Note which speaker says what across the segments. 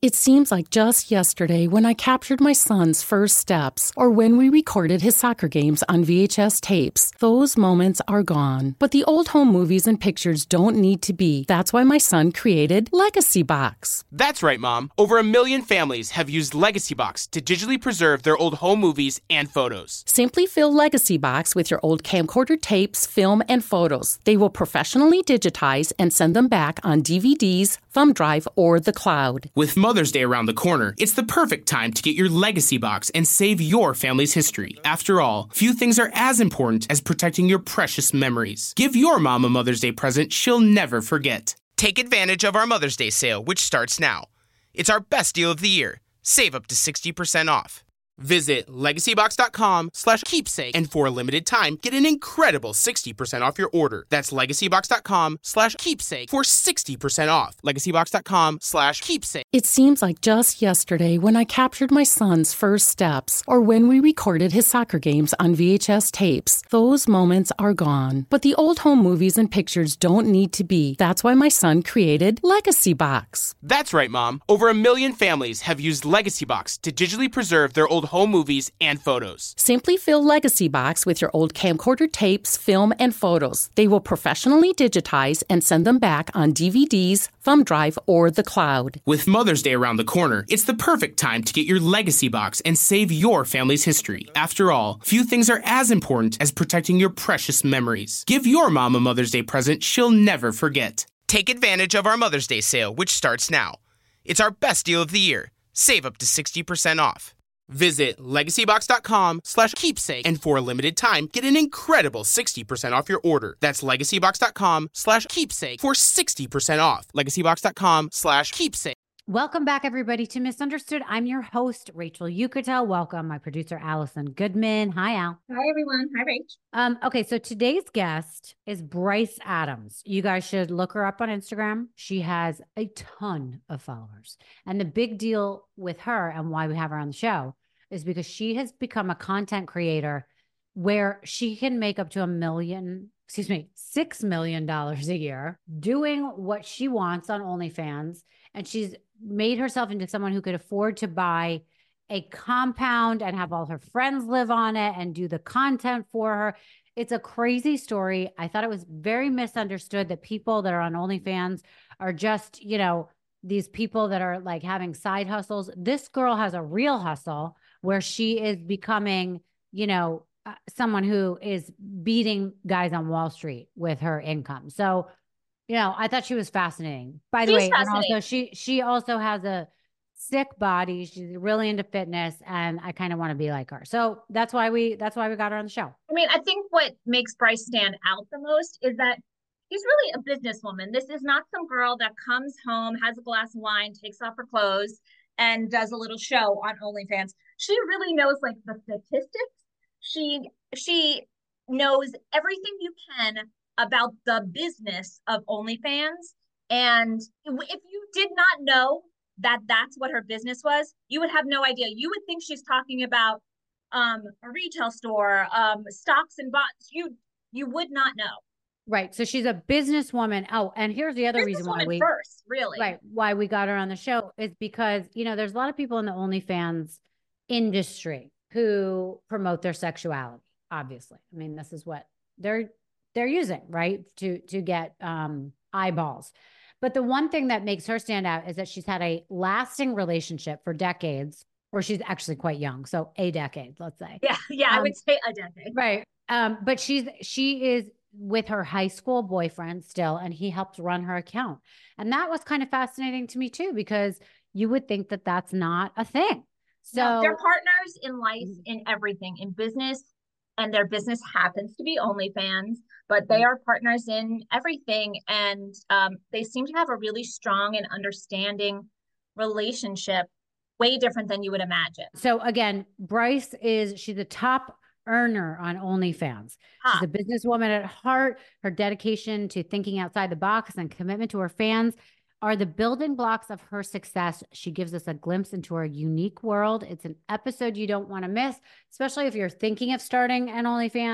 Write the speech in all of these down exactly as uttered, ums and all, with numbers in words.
Speaker 1: It seems like just yesterday when I captured my son's first steps or when we recorded his soccer games on V H S tapes. Those moments are gone. But the old home movies and pictures don't need to be. That's why my son created Legacy Box.
Speaker 2: That's right, Mom. Over a million families have used Legacy Box to digitally preserve their old home movies and photos.
Speaker 1: Simply fill Legacy Box with your old camcorder tapes, film, and photos. They will professionally digitize and send them back on D V Ds, thumb drive, or the cloud.
Speaker 2: With Mother's Day around the corner, it's the perfect time to get your Legacy Box and save your family's history. After all, few things are as important as protecting your precious memories. Give your mom a Mother's Day present she'll never forget. Take advantage of our Mother's Day sale, which starts now. It's our best deal of the year. Save up to sixty percent off. Visit legacybox.com slash keepsake and for a limited time, get an incredible sixty percent off your order. That's legacybox.com slash keepsake for sixty percent off. Legacybox.com slash keepsake.
Speaker 1: It seems like just yesterday when I captured my son's first steps or when we recorded his soccer games on V H S tapes. Those moments are gone. But the old home movies and pictures don't need to be. That's why my son created Legacy Box.
Speaker 2: That's right, Mom. Over a million families have used Legacy Box to digitally preserve their old home movies and photos.
Speaker 1: Simply fill Legacy Box with your old camcorder tapes, film, and photos. They will professionally digitize and send them back on D V Ds, thumb drive, or the cloud.
Speaker 2: With Mother's Day around the corner, it's the perfect time to get your Legacy Box and save your family's history. After all, few things are as important as protecting your precious memories. Give your mom a Mother's Day present she'll never forget. Take advantage of our Mother's Day sale, which starts now. It's our best deal of the year. Save up to sixty percent off. Visit legacybox.com slash keepsake and for a limited time, get an incredible sixty percent off your order. That's legacybox.com slash keepsake for sixty percent off. Legacybox.com slash keepsake.
Speaker 3: Welcome back, everybody, to Misunderstood. I'm your host, Rachel Yucatel. Welcome, my producer, Allison Goodman. Hi, Al.
Speaker 4: Hi, everyone. Hi, Rach.
Speaker 3: Um, okay, so today's guest is Bryce Adams. You guys should look her up on Instagram. She has a ton of followers. And the big deal with her and why we have her on the show is because she has become a content creator where she can make up to a million, excuse me, six million dollars a year doing what she wants on OnlyFans. And she's made herself into someone who could afford to buy a compound and have all her friends live on it and do the content for her. It's a crazy story. I thought it was very misunderstood that people that are on OnlyFans are just, you know, these people that are like having side hustles. This girl has a real hustle where she is becoming, you know, uh, someone who is beating guys on Wall Street with her income. So, you know, I thought she was fascinating. By the
Speaker 4: She's
Speaker 3: way, and
Speaker 4: fascinating.
Speaker 3: also she she also has a sick body. She's really into fitness, and I kind of want to be like her. So that's why we that's why we got her on the show.
Speaker 4: I mean, I think what makes Bryce stand out the most is that she's really a businesswoman. This is not some girl that comes home, has a glass of wine, takes off her clothes, and does a little show on OnlyFans. She really knows like the statistics. She she knows everything you can about the business of OnlyFans. And if you did not know that that's what her business was, you would have no idea. You would think she's talking about um, a retail store, um, stocks and bonds. You you would not know.
Speaker 3: Right. So she's a businesswoman. Oh, and here's the other reason why we
Speaker 4: first, really.
Speaker 3: Right. Why we got her on the show is because, you know, there's a lot of people in the OnlyFans industry who promote their sexuality, obviously. I mean, this is what they're they're using, right? To to get um eyeballs. But the one thing that makes her stand out is that she's had a lasting relationship for decades, or she's actually quite young. So a decade, let's say.
Speaker 4: Yeah, yeah, um, I would say a decade.
Speaker 3: Right. Um, but she's she is with her high school boyfriend still, and he helps run her account. And that was kind of fascinating to me too, because you would think that that's not a thing. So
Speaker 4: no, they're partners in life, in everything, in business, and their business happens to be OnlyFans, but they are partners in everything. And um, they seem to have a really strong and understanding relationship, way different than you would imagine.
Speaker 3: So again, Bryce is, she's a top earner on OnlyFans.
Speaker 4: Huh.
Speaker 3: She's a businesswoman at heart. Her dedication to thinking outside the box and commitment to her fans are the building blocks of her success. She gives us a glimpse into her unique world. It's an episode you don't want to miss, especially if you're thinking of starting an OnlyFans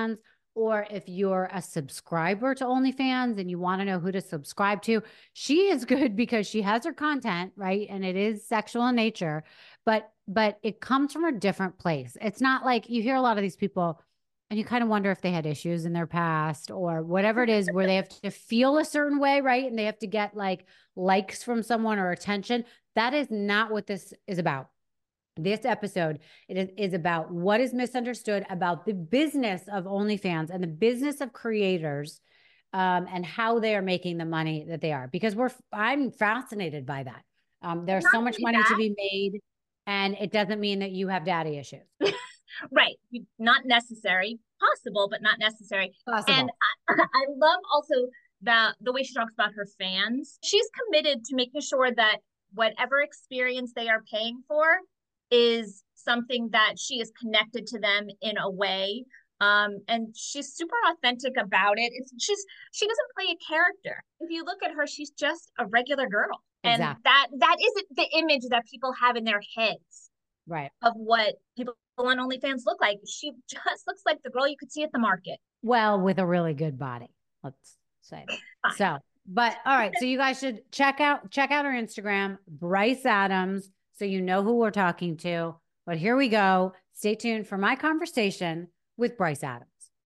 Speaker 3: or if you're a subscriber to OnlyFans and you want to know who to subscribe to, she is good because she has her content, right? And it is sexual in nature, but but it comes from a different place. It's not like you hear a lot of these people and you kind of wonder if they had issues in their past or whatever it is where they have to feel a certain way, right? And they have to get like likes from someone or attention. That is not what this is about. This episode it is, is about what is misunderstood about the business of OnlyFans and the business of creators, um, and how they are making the money that they are. Because we're, I'm fascinated by that. Um, there's
Speaker 4: Not
Speaker 3: so much
Speaker 4: only
Speaker 3: money
Speaker 4: that-
Speaker 3: to be made, and it doesn't mean that you have daddy issues.
Speaker 4: Right. Not necessary. Possible, but not necessary.
Speaker 3: Possible.
Speaker 4: And I, I love also the the way she talks about her fans. She's committed to making sure that whatever experience they are paying for is something that she is connected to them in a way. Um, and she's super authentic about it. It's she's she doesn't play a character. If you look at her, she's just a regular girl.
Speaker 3: Exactly.
Speaker 4: And that that isn't the image that people have in their heads,
Speaker 3: right,
Speaker 4: of what people on OnlyFans look like. She just looks like the girl you could see at the market.
Speaker 3: Well, with a really good body, let's say that. So, but all right. So you guys should check out, check out her Instagram, Bryce Adams, so you know who we're talking to. But here we go. Stay tuned for my conversation with Bryce Adams.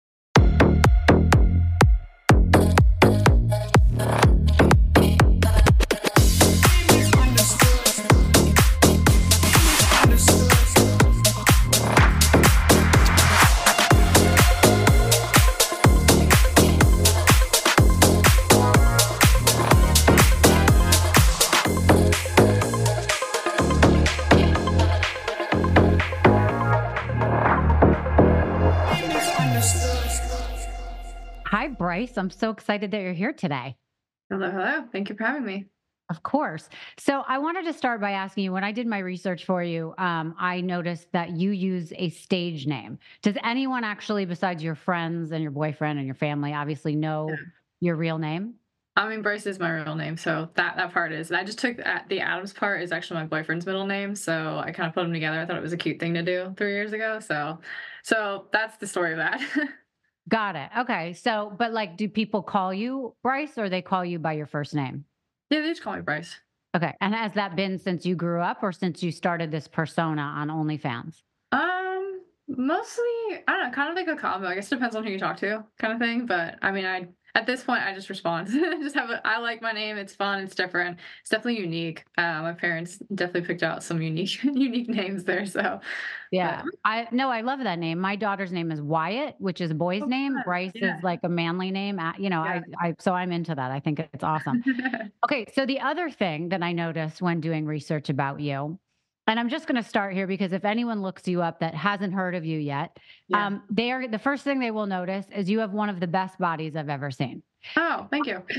Speaker 3: Hi, Bryce. I'm so excited that you're here today.
Speaker 5: Hello, hello. Thank you for having me.
Speaker 3: Of course. So I wanted to start by asking you, when I did my research for you, um, I noticed that you use a stage name. Does anyone actually, besides your friends and your boyfriend and your family, obviously know
Speaker 5: Yeah.
Speaker 3: your real name?
Speaker 5: I mean, Bryce is my real name, so that that part is. I just took that, the Adams part is actually my boyfriend's middle name, so I kind of put them together. I thought it was a cute thing to do three years ago. So, so that's the story of that.
Speaker 3: Got it. Okay. So, but like, do people call you Bryce or they call you by your first name?
Speaker 5: Yeah, they just call me Bryce.
Speaker 3: Okay. And has that been since you grew up or since you started this persona on OnlyFans?
Speaker 5: Um, mostly, I don't know, kind of like a combo. I guess it depends on who you talk to, kind of thing. But I mean, I at this point, I just respond. Just have a, I like my name. It's fun. It's different. It's definitely unique. Uh, my parents definitely picked out some unique, unique names there. So
Speaker 3: Yeah.
Speaker 5: but,
Speaker 3: I no, I love that name. My daughter's name is Wyatt, which is a boy's
Speaker 5: oh,
Speaker 3: name.
Speaker 5: fun.
Speaker 3: Bryce
Speaker 5: Yeah.
Speaker 3: is like a manly name. Uh, You know,
Speaker 5: Yeah.
Speaker 3: I, I, so I'm into that. I think it's awesome. Okay. So the other thing that I noticed when doing research about you, and I'm just going to start here because if anyone looks you up that hasn't heard of you yet,
Speaker 5: Yeah.
Speaker 3: um, they are the first thing they will notice is you have one of the best bodies I've ever seen.
Speaker 5: Oh, thank you.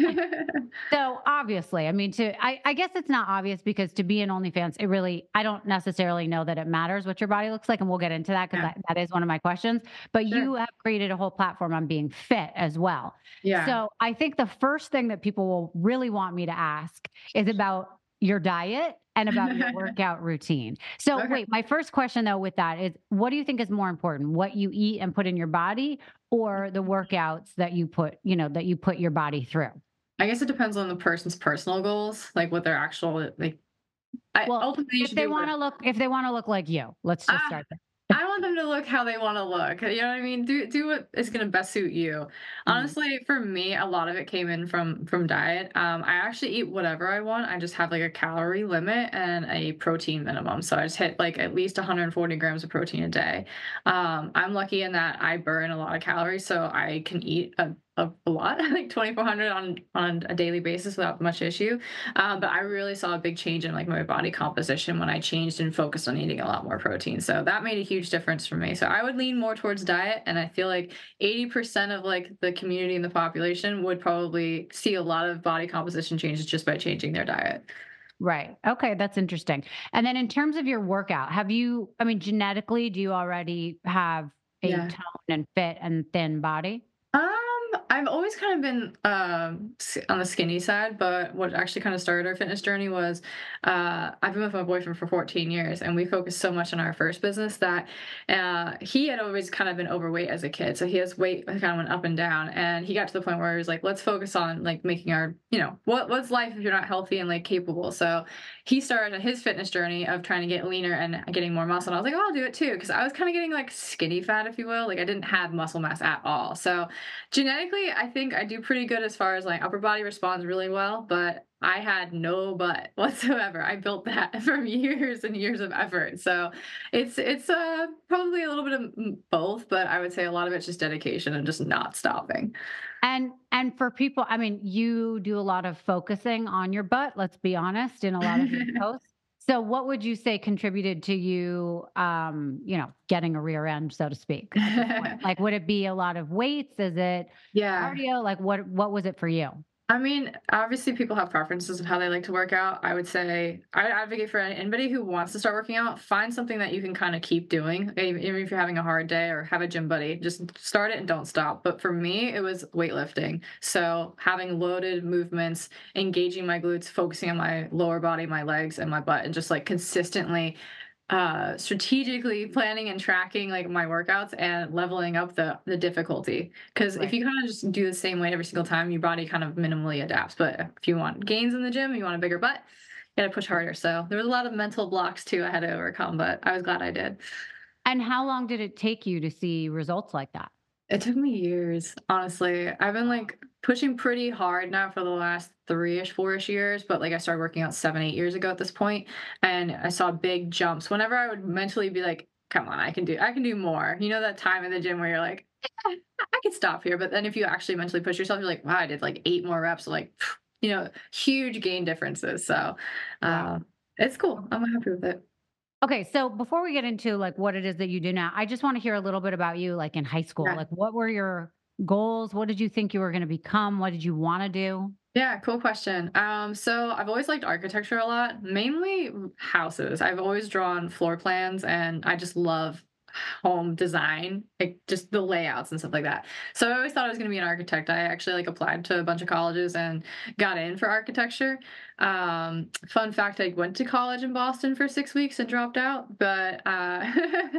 Speaker 3: So obviously, I mean, to I, I guess it's not obvious because to be an OnlyFans, it really I don't necessarily know that it matters what your body looks like, and we'll get into that because
Speaker 5: Yeah.
Speaker 3: that, that is one of my questions. But
Speaker 5: Sure.
Speaker 3: you have created a whole platform on being fit as well.
Speaker 5: Yeah.
Speaker 3: So I think the first thing that people will really want me to ask is about your diet and about your workout routine. So
Speaker 5: Okay.
Speaker 3: wait, my first question though with that is what do you think is more important, what you eat and put in your body or the workouts that you put, you know, that you put your body through?
Speaker 5: I guess it depends on the person's personal goals, like what their actual like. I
Speaker 3: Well,
Speaker 5: ultimately you
Speaker 3: if
Speaker 5: should
Speaker 3: they
Speaker 5: do what-
Speaker 3: want to look, if they want to look like you, let's just
Speaker 5: Ah,
Speaker 3: start there.
Speaker 5: I want them to look how they want to look. You know what I mean? Do do what is going to best suit you.
Speaker 3: Mhm.
Speaker 5: Honestly, for me, a lot of it came in from from diet. Um, I actually eat whatever I want. I just have like a calorie limit and a protein minimum. So I just hit like at least one hundred forty grams of protein a day. Um, I'm lucky in that I burn a lot of calories, so I can eat a a, a lot, like twenty-four hundred on on a daily basis without much issue. Um, but I really saw a big change in like my body composition when I changed and focused on eating a lot more protein. So that made a huge difference for me. So I would lean more towards diet, and I feel like eighty percent of like the community and the population would probably see a lot of body composition changes just by changing their diet.
Speaker 3: Right. Okay. That's interesting. And then in terms of your workout, have you, I mean, genetically, do you already have a
Speaker 5: Yeah.
Speaker 3: tone and fit and thin body?
Speaker 5: Um, I've always kind of been um, s- on the skinny side, but what actually kind of started our fitness journey was uh, I've been with my boyfriend for fourteen years, and we focused so much on our first business that uh, he had always kind of been overweight as a kid. So his weight kind of went up and down, and he got to the point where he was like, let's focus on like making our, you know, what what's life if you're not healthy and like capable. So he started his fitness journey of trying to get leaner and getting more muscle. And I was like, oh, I'll do it too, because I was kind of getting like skinny fat, if you will. Like I didn't have muscle mass at all. So genetically, I think I do pretty good as far as like upper body responds really well, but I had no butt whatsoever. I built that from years and years of effort. So it's it's uh probably a little bit of mm, both, but I would say a lot of it's just dedication and just not stopping.
Speaker 3: And and for people, I mean, you do a lot of focusing on your butt, let's be honest, in a lot of your posts. So what would you say contributed to you um, you know, getting a rear end, so to speak, at this point? Like, would it be a lot of weights? Is it
Speaker 5: Yeah.
Speaker 3: cardio? Like what what was it for you?
Speaker 5: I mean, obviously people have preferences of how they like to work out. I would say I advocate for anybody who wants to start working out, find something that you can kind of keep doing. Even even if you're having a hard day or have a gym buddy, just start it and don't stop. But for me, it was weightlifting. So having loaded movements, engaging my glutes, focusing on my lower body, my legs and my butt, and just like consistently uh strategically planning and tracking like my workouts and leveling up the the difficulty, because if
Speaker 3: Right.
Speaker 5: you kind of just do the same weight every single time, your body kind of minimally adapts. But if you want gains in the gym, you want a bigger butt, you gotta push harder. So there was a lot of mental blocks too I had to overcome, but I was glad I did.
Speaker 3: And how long did it take you to see results like that?
Speaker 5: It took me years, honestly. I've been like pushing pretty hard now for the last three-ish, four-ish years, but like I started working out seven, eight years ago at this point, and I saw big jumps. Whenever I would mentally be like, come on, I can do I can do more. You know that time in the gym where you're like, "Eh, I can stop here. But then if you actually mentally push yourself, you're like, wow, I did like eight more reps, like you know, huge gain differences. So
Speaker 3: Wow.
Speaker 5: uh, it's cool. I'm happy with it.
Speaker 3: Okay, so before we get into like what it is that you do now, I just want to hear a little bit about you like in high school.
Speaker 5: Yeah.
Speaker 3: Like what were your goals? What did you think you were going to become? What did you want to do?
Speaker 5: Yeah, cool question. Um, so I've always liked architecture a lot, mainly houses. I've always drawn floor plans and I just love home design, like just the layouts and stuff like that. So I always thought I was going to be an architect. I actually like applied to a bunch of colleges and got in for architecture. Um, fun fact, I went to college in Boston for six weeks and dropped out, but uh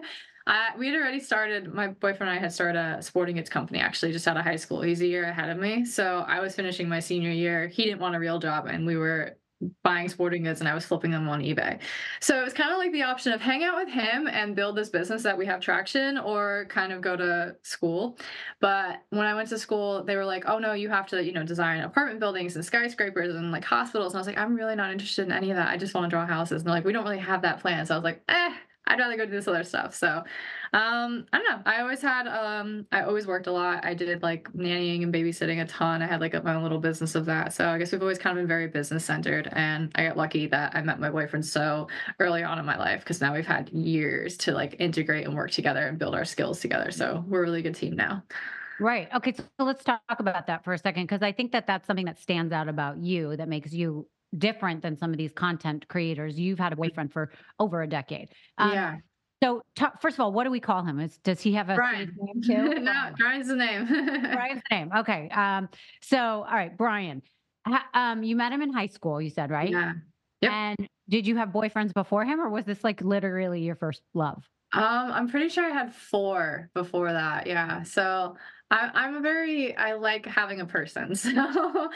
Speaker 5: I, we had already started, my boyfriend and I had started a sporting goods company actually just out of high school. He's a year ahead of me. So I was finishing my senior year. He didn't want a real job and we were buying sporting goods and I was flipping them on eBay. So it was kind of like the option of hang out with him and build this business that we have traction or kind of go to school. But when I went to school, they were like, oh no, you have to, you know, design apartment buildings and skyscrapers and like hospitals. And I was like, I'm really not interested in any of that. I just want to draw houses. And they're like, we don't really have that plan. So I was like, eh, I'd rather go do this other stuff. So, um, I don't know. I always had, um, I always worked a lot. I did like nannying and babysitting a ton. I had like a, my own little business of that. So I guess we've always kind of been very business centered. And I got lucky that I met my boyfriend so early on in my life because now we've had years to like integrate and work together and build our skills together. So we're a really good team now.
Speaker 3: Right. Okay, so let's talk about that for a second because I think that that's something that stands out about you that makes you different than some of these content creators. You've had a boyfriend for over a decade. Um,
Speaker 5: Yeah.
Speaker 3: So, ta first of all, what do we call him? Is, does he have a stage
Speaker 5: Brian.
Speaker 3: name too?
Speaker 5: No, Brian's the name.
Speaker 3: Brian's the name. Okay. Um, so, all right, Brian. Ha- Um, you met him in high school, you said, right?
Speaker 5: Yeah. Yep.
Speaker 3: And did you have boyfriends before him, or was this like literally your first love?
Speaker 5: Um, I'm pretty sure I had four before that. Yeah. So I, I'm a very, I like having a person. So um,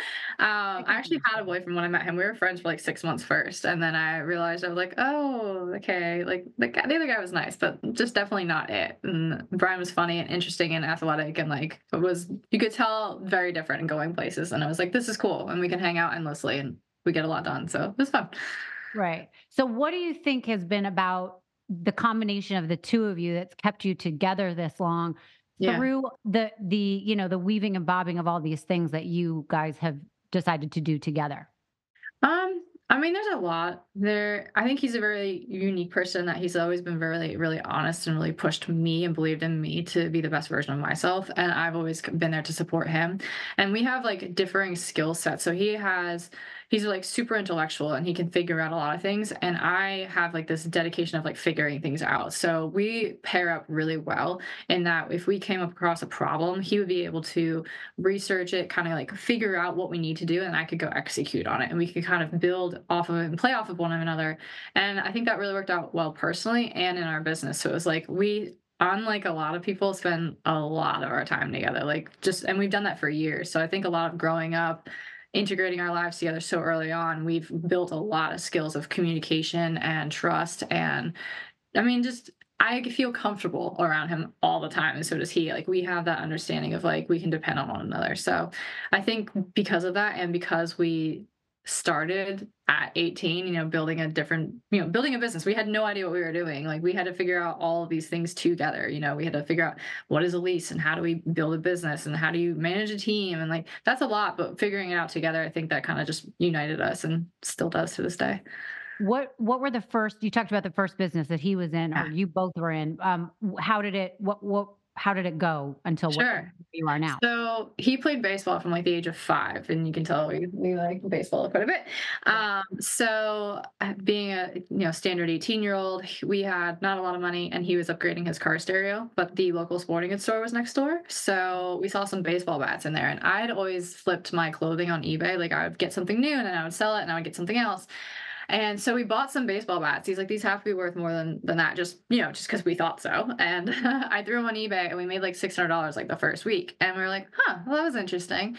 Speaker 5: I actually had a boyfriend when I met him. We were friends for like six months first. And then I realized I was like, oh, okay. Like the, guy- the other guy was nice, but just definitely not it. And Brian was funny and interesting and athletic. And like, it was, you could tell very different and going places. And I was like, this is cool. And we can hang out endlessly and we get a lot done. So it was fun.
Speaker 3: Right. So, what do you think has been about the combination of the two of you that's kept you together this long
Speaker 5: Yeah.
Speaker 3: through the the you know the weaving and bobbing of all these things that you guys have decided to do together?
Speaker 5: Um, I mean, there's a lot there. I think he's a very unique person that he's always been very, really honest and really pushed me and believed in me to be the best version of myself. And I've always been there to support him. And we have like differing skill sets. So he has, he's like super intellectual and he can figure out a lot of things. And I have like this dedication of like figuring things out. So we pair up really well in that if we came across a problem, he would be able to research it, kind of like figure out what we need to do, and I could go execute on it. And we could kind of build off of it and play off of one another. And I think that really worked out well personally and in our business. So it was like we, unlike a lot of people, spend a lot of our time together, like just, and we've done that for years. So I think a lot of growing up, integrating our lives together so early on, we've built a lot of skills of communication and trust. And I mean, just, I feel comfortable around him all the time. And so does he. Like, we have that understanding of like, we can depend on one another. So I think because of that, and because we started at eighteen, you know, building a different, you know, building a business. We had no idea what we were doing. Like, we had to figure out all of these things together. You know, we had to figure out what is a lease and how do we build a business and how do you manage a team. And like, that's a lot, but figuring it out together, I think that kind of just united us and still does to this day.
Speaker 3: What what were the first, you talked about the first business that he was in,
Speaker 5: Yeah.
Speaker 3: or you both were in. Um, how did it, what, what, how did it go until what
Speaker 5: Sure.
Speaker 3: you are now?
Speaker 5: So he played baseball from like the age of five, and you can tell we, we like baseball quite a bit. Um, so uh, being a you know standard eighteen year old, we had not a lot of money, and he was upgrading his car stereo, but the local sporting goods store was next door. So we saw some baseball bats in there, and I had always flipped my clothing on eBay. Like, I would get something new and then I would sell it and I would get something else. And so we bought some baseball bats. He's like, these have to be worth more than than that, just, you know, just because we thought so. And I threw them on eBay, and we made like six hundred dollars like the first week. And we were like, huh, well, that was interesting.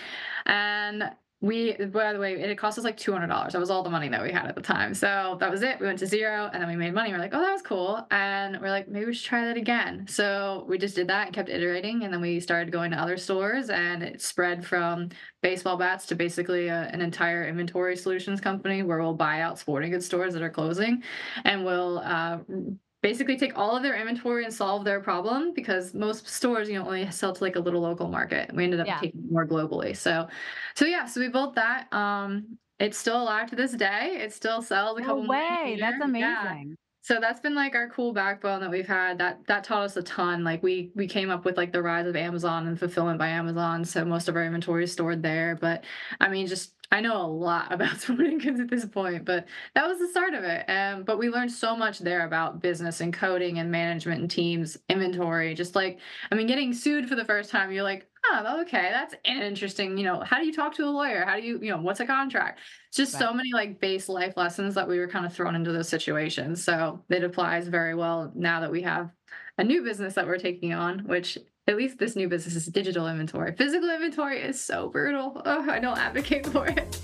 Speaker 5: And we, by the way, it had cost us like two hundred dollars. That was all the money that we had at the time. So that was it. We went to zero, and then we made money. We're like, oh, that was cool. And we're like, maybe we should try that again. So we just did that and kept iterating. And then we started going to other stores, and it spread from baseball bats to basically a, an entire inventory solutions company where we'll buy out sporting goods stores that are closing, and we'll uh, basically take all of their inventory and solve their problem, because most stores, you know, only sell to like a little local market. We ended up
Speaker 3: Yeah.
Speaker 5: taking more globally. So, so yeah, so we built that. Um, it's still alive to this day. It still sells a
Speaker 3: No
Speaker 5: couple million a
Speaker 3: way.
Speaker 5: year.
Speaker 3: That's
Speaker 5: Yeah.
Speaker 3: amazing.
Speaker 5: So that's been like our cool backbone that we've had. That that taught us a ton. Like, we we came up with like the rise of Amazon and fulfillment by Amazon. So most of our inventory is stored there. But I mean, just I know a lot about sporting goods at this point, but that was the start of it. Um, but we learned so much there about business and coding and management and teams, inventory. Just like, I mean, getting sued for the first time, you're like, oh, okay, that's an interesting, you know, how do you talk to a lawyer? How do you, you know, what's a contract? It's just so
Speaker 3: Right.
Speaker 5: many like base life lessons that we were kind of thrown into those situations. So it applies very well now that we have a new business that we're taking on, which at least this new business is digital inventory. Physical inventory is so brutal. Oh, I don't advocate for it.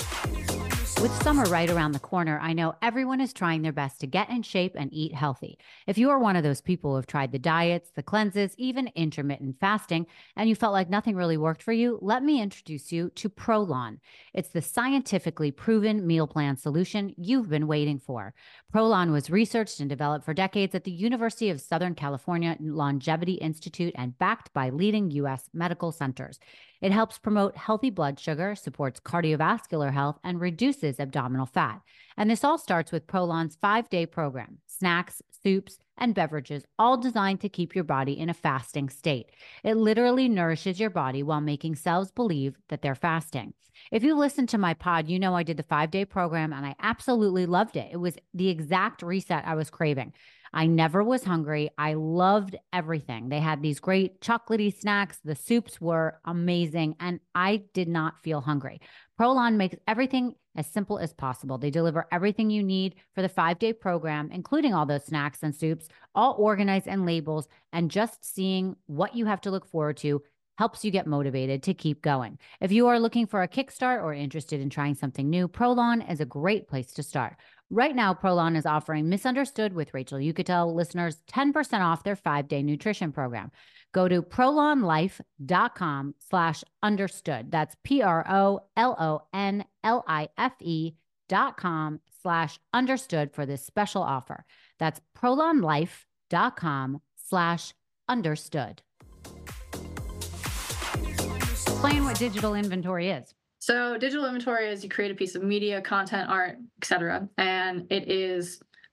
Speaker 3: With summer right around the corner, I know everyone is trying their best to get in shape and eat healthy. If you are one of those people who have tried the diets, the cleanses, even intermittent fasting, and you felt like nothing really worked for you, let me introduce you to Prolon. It's the scientifically proven meal plan solution you've been waiting for. Prolon was researched and developed for decades at the University of Southern California Longevity Institute and backed by leading U S medical centers. It helps promote healthy blood sugar, supports cardiovascular health, and reduces abdominal fat. And this all starts with Prolon's five-day program: snacks, soups, and beverages, all designed to keep your body in a fasting state. It literally nourishes your body while making cells believe that they're fasting. If you listen to my pod, you know I did the five-day program, and I absolutely loved it. It was the exact reset I was craving. I never was hungry. I loved everything. They had these great chocolatey snacks. The soups were amazing, and I did not feel hungry. Prolon makes everything as simple as possible. They deliver everything you need for the five-day program, including all those snacks and soups, all organized in labels, and just seeing what you have to look forward to helps you get motivated to keep going. If you are looking for a kickstart or interested in trying something new, Prolon is a great place to start. Right now, Prolon is offering Misunderstood with Rachel Uchitel listeners ten percent off their five-day nutrition program. Go to prolonlife.com slash understood. That's P-R-O-L-O-N-L-I-F-E dot com slash understood for this special offer. That's prolonlife.com slash understood. Explain what digital inventory is.
Speaker 5: So digital inventory is you create a piece of media, content, art, et cetera. And it is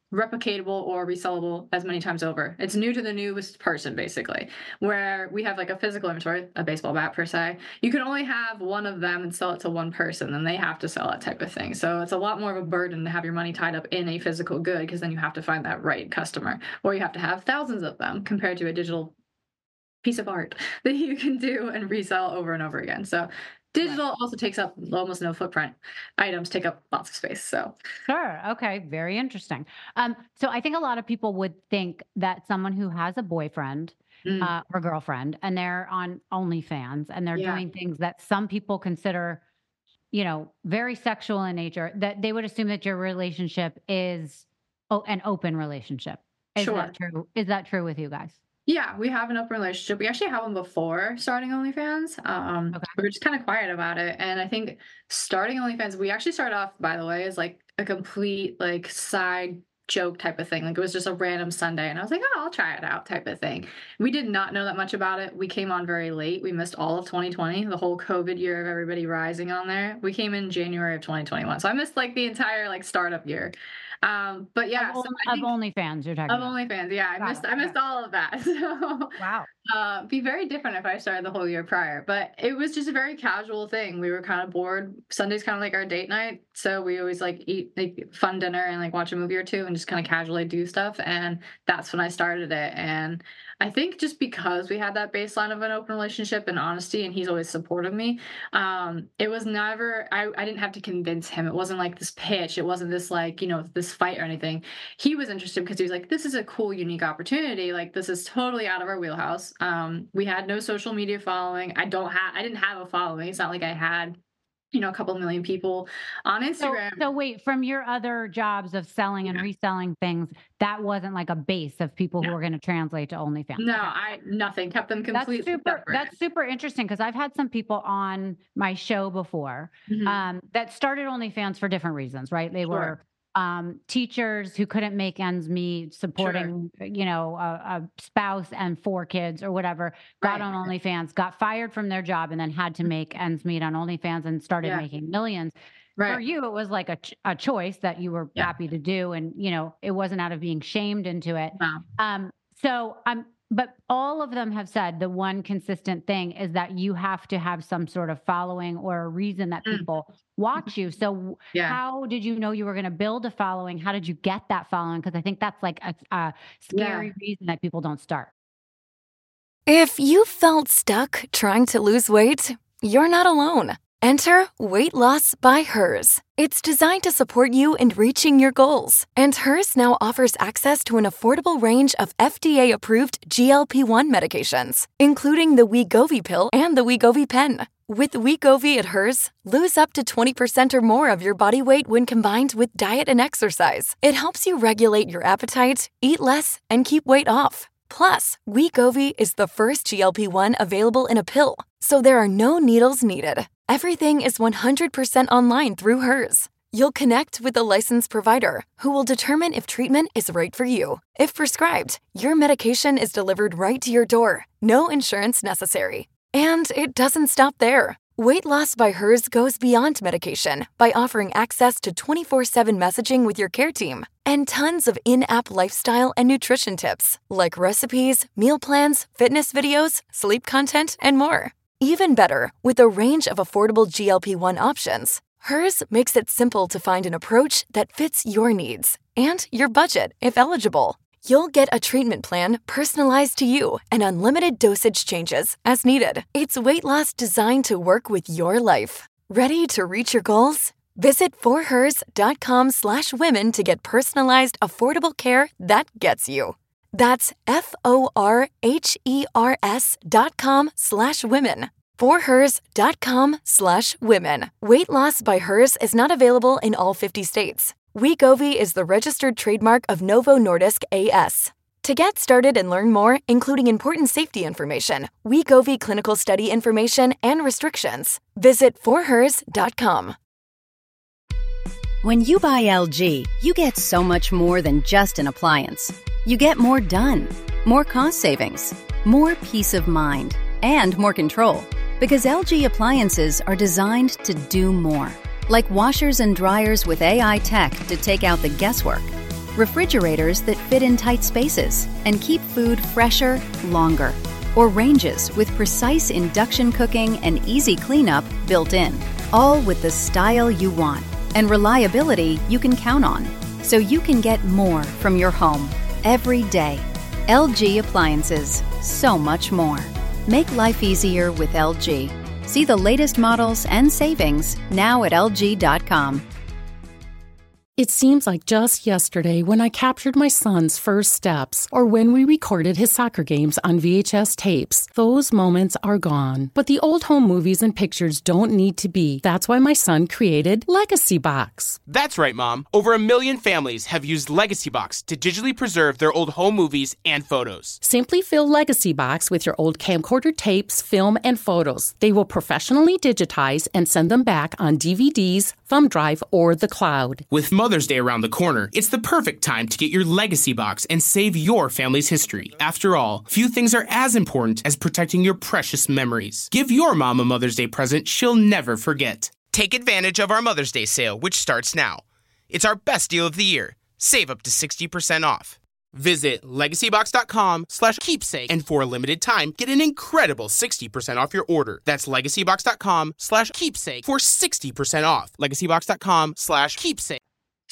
Speaker 5: replicatable or resellable as many times over. It's new to the newest person, basically, where we have like a physical inventory, a baseball bat per se. You can only have one of them and sell it to one person, and they have to sell that type of thing. So it's a lot more of a burden to have your money tied up in a physical good, because then you have to find that right customer, or you have to have thousands of them compared to a digital piece of art that you can do and resell over and over again. So digital right. also takes up almost no footprint. Items take up lots of space. So
Speaker 3: sure. Okay. Very interesting. Um, so I think a lot of people would think that someone who has a boyfriend mm. uh, or girlfriend and they're on OnlyFans and they're yeah. doing things that some people consider, you know, very sexual in nature, that they would assume that your relationship is oh, an open relationship. Is
Speaker 5: sure.
Speaker 3: that true? Is that true with you guys?
Speaker 5: Yeah, we have an open relationship. We actually had one before starting OnlyFans. Um, okay. We were just kind of quiet about it. And I think starting OnlyFans, we actually started off, by the way, as like a complete like side joke type of thing. Like it was just a random Sunday. And I was like, oh, I'll try it out type of thing. We did not know that much about it. We came on very late. We missed all of twenty twenty, the whole COVID year of everybody rising on there. We came in January of twenty twenty-one. So I missed like the entire like startup year. Um, but yeah,
Speaker 3: of,
Speaker 5: so
Speaker 3: of OnlyFans, you're talking
Speaker 5: of
Speaker 3: about.
Speaker 5: OnlyFans, yeah, I Got missed, it. I missed okay. all of that. So,
Speaker 3: wow,
Speaker 5: uh, be very different if I started the whole year prior. But it was just a very casual thing. We were kind of bored. Sunday's kind of like our date night, so we always like eat like fun dinner and like watch a movie or two and just kind of casually do stuff. And that's when I started it. And I think just because we had that baseline of an open relationship and honesty, and he's always supported me, um, it was never, I, I didn't have to convince him. It wasn't like this pitch. It wasn't this like, you know, this fight or anything. He was interested because he was like, this is a cool, unique opportunity. Like, this is totally out of our wheelhouse. Um, we had no social media following. I don't have, I didn't have a following. It's not like I had, you know, a couple million people on Instagram.
Speaker 3: So, so wait, from your other jobs of selling and yeah. reselling things, that wasn't like a base of people no. who were going to translate to OnlyFans.
Speaker 5: No, okay. I nothing kept them completely
Speaker 3: That's super.
Speaker 5: separate.
Speaker 3: That's super interesting because I've had some people on my show before mm-hmm. um, that started OnlyFans for different reasons, right? They sure. were um, teachers who couldn't make ends meet, supporting, sure. you know, a, a spouse and four kids or whatever, got right. on OnlyFans, got fired from their job, and then had to make ends meet on OnlyFans and started yeah. making millions. Right. For you, it was like a, ch- a choice that you were yeah. happy to do. And, you know, it wasn't out of being shamed into it.
Speaker 5: Wow.
Speaker 3: Um, so I'm, but all of them have said the one consistent thing is that you have to have some sort of following or a reason that people mm. watch you. So yeah. how did you know you were going to build a following? How did you get that following? Because I think that's like a, a scary yeah. reason that people don't start.
Speaker 6: If you felt stuck trying to lose weight, you're not alone. Enter Weight Loss by Hers. It's designed to support you in reaching your goals. And Hers now offers access to an affordable range of F D A-approved G L P one medications, including the Wegovy pill and the Wegovy pen. With Wegovy at Hers, lose up to twenty percent or more of your body weight when combined with diet and exercise. It helps you regulate your appetite, eat less, and keep weight off. Plus, Wegovy is the first G L P one available in a pill, so there are no needles needed. Everything is one hundred percent online through Hers. You'll connect with a licensed provider who will determine if treatment is right for you. If prescribed, your medication is delivered right to your door. No insurance necessary. And it doesn't stop there. Weight Loss by Hers goes beyond medication by offering access to twenty-four seven messaging with your care team and tons of in-app lifestyle and nutrition tips like recipes, meal plans, fitness videos, sleep content, and more. Even better, with a range of affordable G L P one options, Hers makes it simple to find an approach that fits your needs and your budget if eligible. You'll get a treatment plan personalized to you and unlimited dosage changes as needed. It's weight loss designed to work with your life. Ready to reach your goals? Visit forhers.com slash women to get personalized, affordable care that gets you. That's F-O-R-H-E-R-S dot com slash women. forhers.com slash women. Weight Loss by Hers is not available in all fifty states. Wegovy is the registered trademark of Novo Nordisk A S. To get started and learn more, including important safety information, Wegovy clinical study information, and restrictions, visit forhers dot com.
Speaker 7: When you buy L G, you get so much more than just an appliance. You get more done, more cost savings, more peace of mind, and more control. Because L G appliances are designed to do more. Like washers and dryers with A I tech to take out the guesswork. refrigerators that fit in tight spaces and keep food fresher longer, or ranges with precise induction cooking and easy cleanup built in, all with the style you want and reliability you can count on, so you can get more from your home every day. L G Appliances, so much more. Make life easier with L G. See the latest models and savings now at L G dot com.
Speaker 1: It seems like just yesterday when I captured my son's first steps or when we recorded his soccer games on V H S tapes. Those moments are gone. But the old home movies and pictures don't need to be. That's why my son created Legacy Box.
Speaker 2: That's right, Mom. Over a million families have used Legacy Box to digitally preserve their old home movies and photos.
Speaker 1: Simply fill Legacy Box with your old camcorder tapes, film, and photos. They will professionally digitize and send them back on D V Ds, thumb drive, or the cloud.
Speaker 2: With Mother's Day around the corner, it's the perfect time to get your Legacy Box and save your family's history. After all, few things are as important as protecting your precious memories. Give your mom a Mother's Day present she'll never forget. Take advantage of our Mother's Day sale, which starts now. It's our best deal of the year. Save up to sixty percent off. Visit legacybox.com slash keepsake and for a limited time, get an incredible sixty percent off your order. That's legacybox.com slash keepsake for sixty percent off. legacybox.com slash keepsake.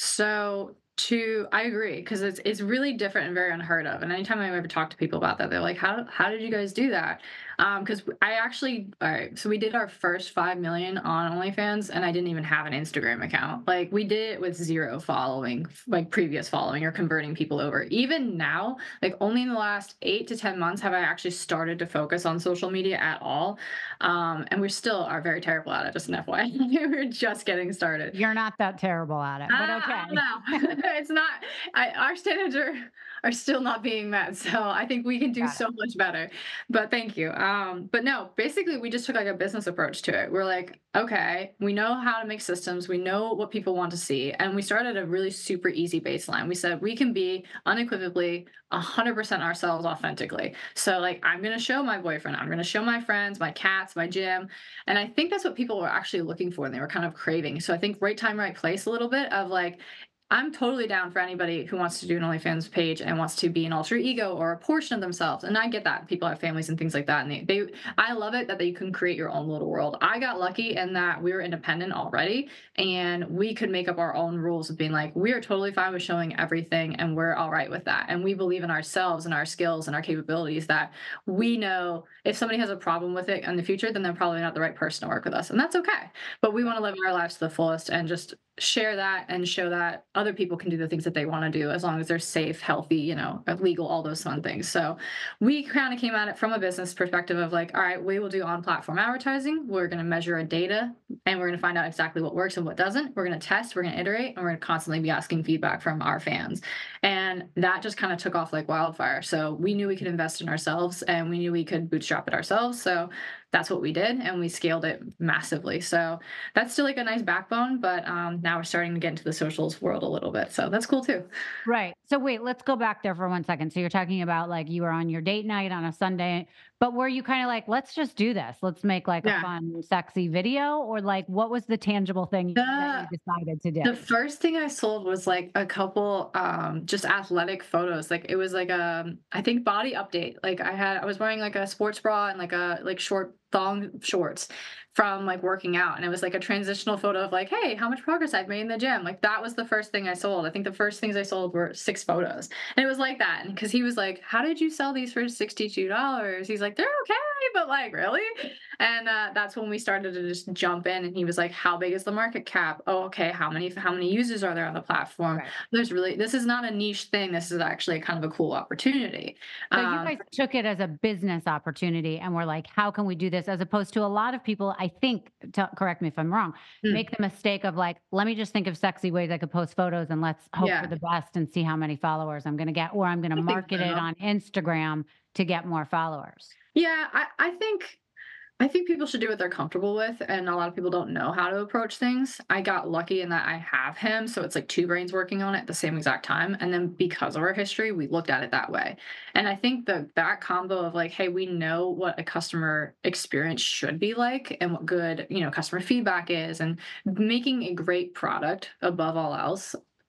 Speaker 5: So to, I agree, because it's it's really different and very unheard of. And anytime I ever talk to people about that, they're like, how how did you guys do that? Because um, I actually, all right, so we did our first five million on OnlyFans, and I didn't even have an Instagram account. Like, we did it with zero following, like previous following or converting people over. Even now, like only in the last eight to ten months have I actually started to focus on social media at all. Um, and we still are very terrible at it, just an F Y I. We're just getting started.
Speaker 3: You're not that terrible at it, but
Speaker 5: uh,
Speaker 3: okay.
Speaker 5: I don't know. It's not, I, our standards are, are still not being met. So I think we can do
Speaker 3: Got it.
Speaker 5: so much better. But thank you. Um, but no, basically we just took like a business approach to it. We're like, okay, we know how to make systems. We know what people want to see. And we started a really super easy baseline. We said we can be unequivocally one hundred percent ourselves authentically. So like, I'm going to show my boyfriend, I'm going to show my friends, my cats, my gym. And I think that's what people were actually looking for and they were kind of craving. So I think right time, right place a little bit of like, I'm totally down for anybody who wants to do an OnlyFans page and wants to be an alter ego or a portion of themselves. And I get that. People have families and things like that. And they, they I love it that you can create your own little world. I got lucky in that we were independent already and we could make up our own rules of being like, we are totally fine with showing everything and we're all right with that. And we believe in ourselves and our skills and our capabilities that we know if somebody has a problem with it in the future, then they're probably not the right person to work with us. And that's okay. But we want to live our lives to the fullest and just share that and show that other people can do the things that they want to do as long as they're safe, healthy, you know, legal, all those fun things. So we kind of came at it from a business perspective of like, all right, we will do on-platform advertising. We're going to measure a data and we're going to find out exactly what works and what doesn't. We're going to test, we're going to iterate, and we're going to constantly be asking feedback from our fans. And that just kind of took off like wildfire. So we knew we could invest in ourselves and we knew we could bootstrap it ourselves. So that's what we did, and we scaled it massively. So that's still like a nice backbone, but um, now we're starting to get into the socials world a little bit. So that's cool too.
Speaker 3: Right. So wait, let's go back there for one second. So you're talking about like you were on your date night on a Sunday, but were you kind of like, let's just do this. Let's make like
Speaker 5: Yeah.
Speaker 3: a fun, sexy video, or like what was the tangible thing that you decided to do?
Speaker 5: The first thing I sold was like a couple um just athletic photos. Like it was like a I think body update. Like I had I was wearing like a sports bra and like a like short thong shorts from like working out, and it was like a transitional photo of like, hey, how much progress I've made in the gym. Like that was the first thing I sold. I think the first things I sold were six photos, and it was like that. And because he was like, how did you sell these for sixty-two dollars? He's like, they're okay, but like really. And uh, that's when we started to just jump in, and he was like, how big is the market cap? Oh, okay, how many how many users are there on the platform?
Speaker 3: Right.
Speaker 5: There's really, this is not a niche thing, this is actually kind of a cool opportunity.
Speaker 3: So
Speaker 5: Um,
Speaker 3: you guys took it as a business opportunity and were like, how can we do this? As opposed to a lot of people, I think, to, correct me if I'm wrong,
Speaker 5: Hmm.
Speaker 3: make the mistake of like, let me just think of sexy ways I could post photos and let's hope
Speaker 5: Yeah.
Speaker 3: for the best and see how many followers I'm going to get, or I'm going to
Speaker 5: I think
Speaker 3: market it
Speaker 5: so.
Speaker 3: on Instagram to get more followers.
Speaker 5: Yeah, I, I think I think people should do what they're comfortable with, and a lot of people don't know how to approach things. I got lucky in that I have him, so it's like two brains working on it at the same exact time. And then because of our history, we looked at it that way. And I think the that combo of like, hey, we know what a customer experience should be like and what good, you know, customer feedback is, and making a great product above all else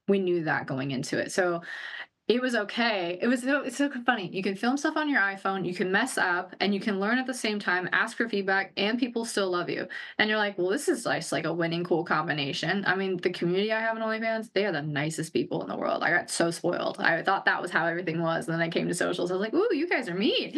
Speaker 5: we knew that going into it. So it was okay. It was so, it's so funny. You can film stuff on your iPhone, you can mess up, and you can learn at the same time, ask for feedback, and people still love you. And you're like, well, this is nice, like a winning, cool combination. I mean, the community I have in OnlyFans, they are the nicest people in the world. I got so spoiled. I thought that was how everything was. And then I came to socials. I was like, ooh, you guys are mean.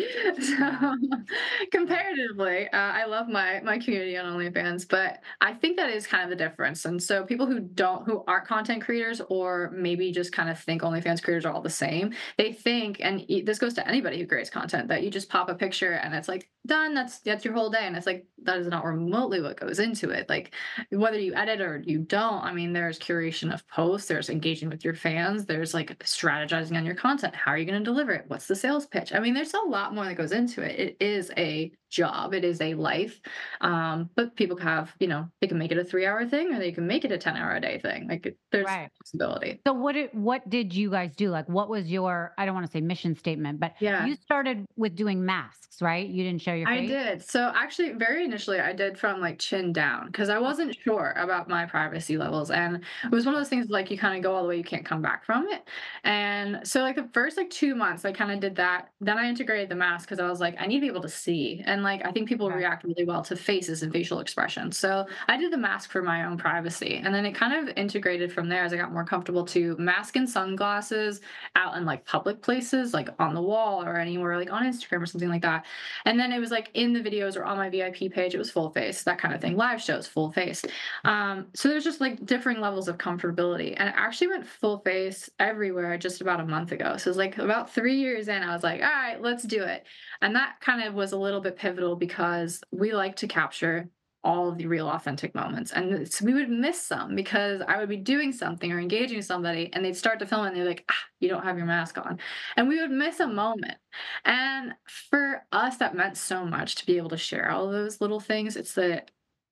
Speaker 5: So comparatively, uh, I love my my community on OnlyFans, but I think that is kind of the difference. And so people who don't, who aren't content creators, or maybe just kind of think OnlyFans creators are all the same, they think, and this goes to anybody who creates content, that you just pop a picture and it's like done, that's that's your whole day. And it's like, that is not remotely what goes into it. Like, whether you edit or you don't, I mean, there's curation of posts, there's engaging with your fans, there's like strategizing on your content. How are you going to deliver it? What's the sales pitch? I mean, there's a lot more that goes into it. It is a job, it is a life. Um but people have, you know, they can make it a three hour thing, or they can make it a ten hour a day thing. Like it, there's
Speaker 3: Right.
Speaker 5: possibility.
Speaker 3: So what did, what did you guys do? Like, what was your, I don't want to say mission statement, but
Speaker 5: Yeah.
Speaker 3: you started with doing masks, right? You didn't show your
Speaker 5: I
Speaker 3: face?
Speaker 5: did. So actually, very initially, I did from like chin down because I wasn't sure about my privacy levels. And it was one of those things like you kind of go all the way, you can't come back from it. And so, like, the first like two months, I kind of did that. Then I integrated the mask because I was like, I need to be able to see. And like, I think people
Speaker 3: Right.
Speaker 5: react really well to faces and facial expressions. So I did the mask for my own privacy. And then it kind of integrated from there as I got more comfortable to mask and sunglasses out in like public places, like on the wall or anywhere, like on Instagram or something like that. And then it was like in the videos or on my V I P page, it was full face, that kind of thing. Live shows, full face. Um, so there's just like different levels of comfortability. And it actually went full face everywhere just about a month ago. So it was like about three years in, I was like, all right, let's do it. And that kind of was a little bit pivotal because we like to capture all of the real authentic moments. And so we would miss some because I would be doing something or engaging somebody and they'd start to film and they're like, ah, you don't have your mask on. And we would miss a moment. And for us, that meant so much to be able to share all of those little things. It's the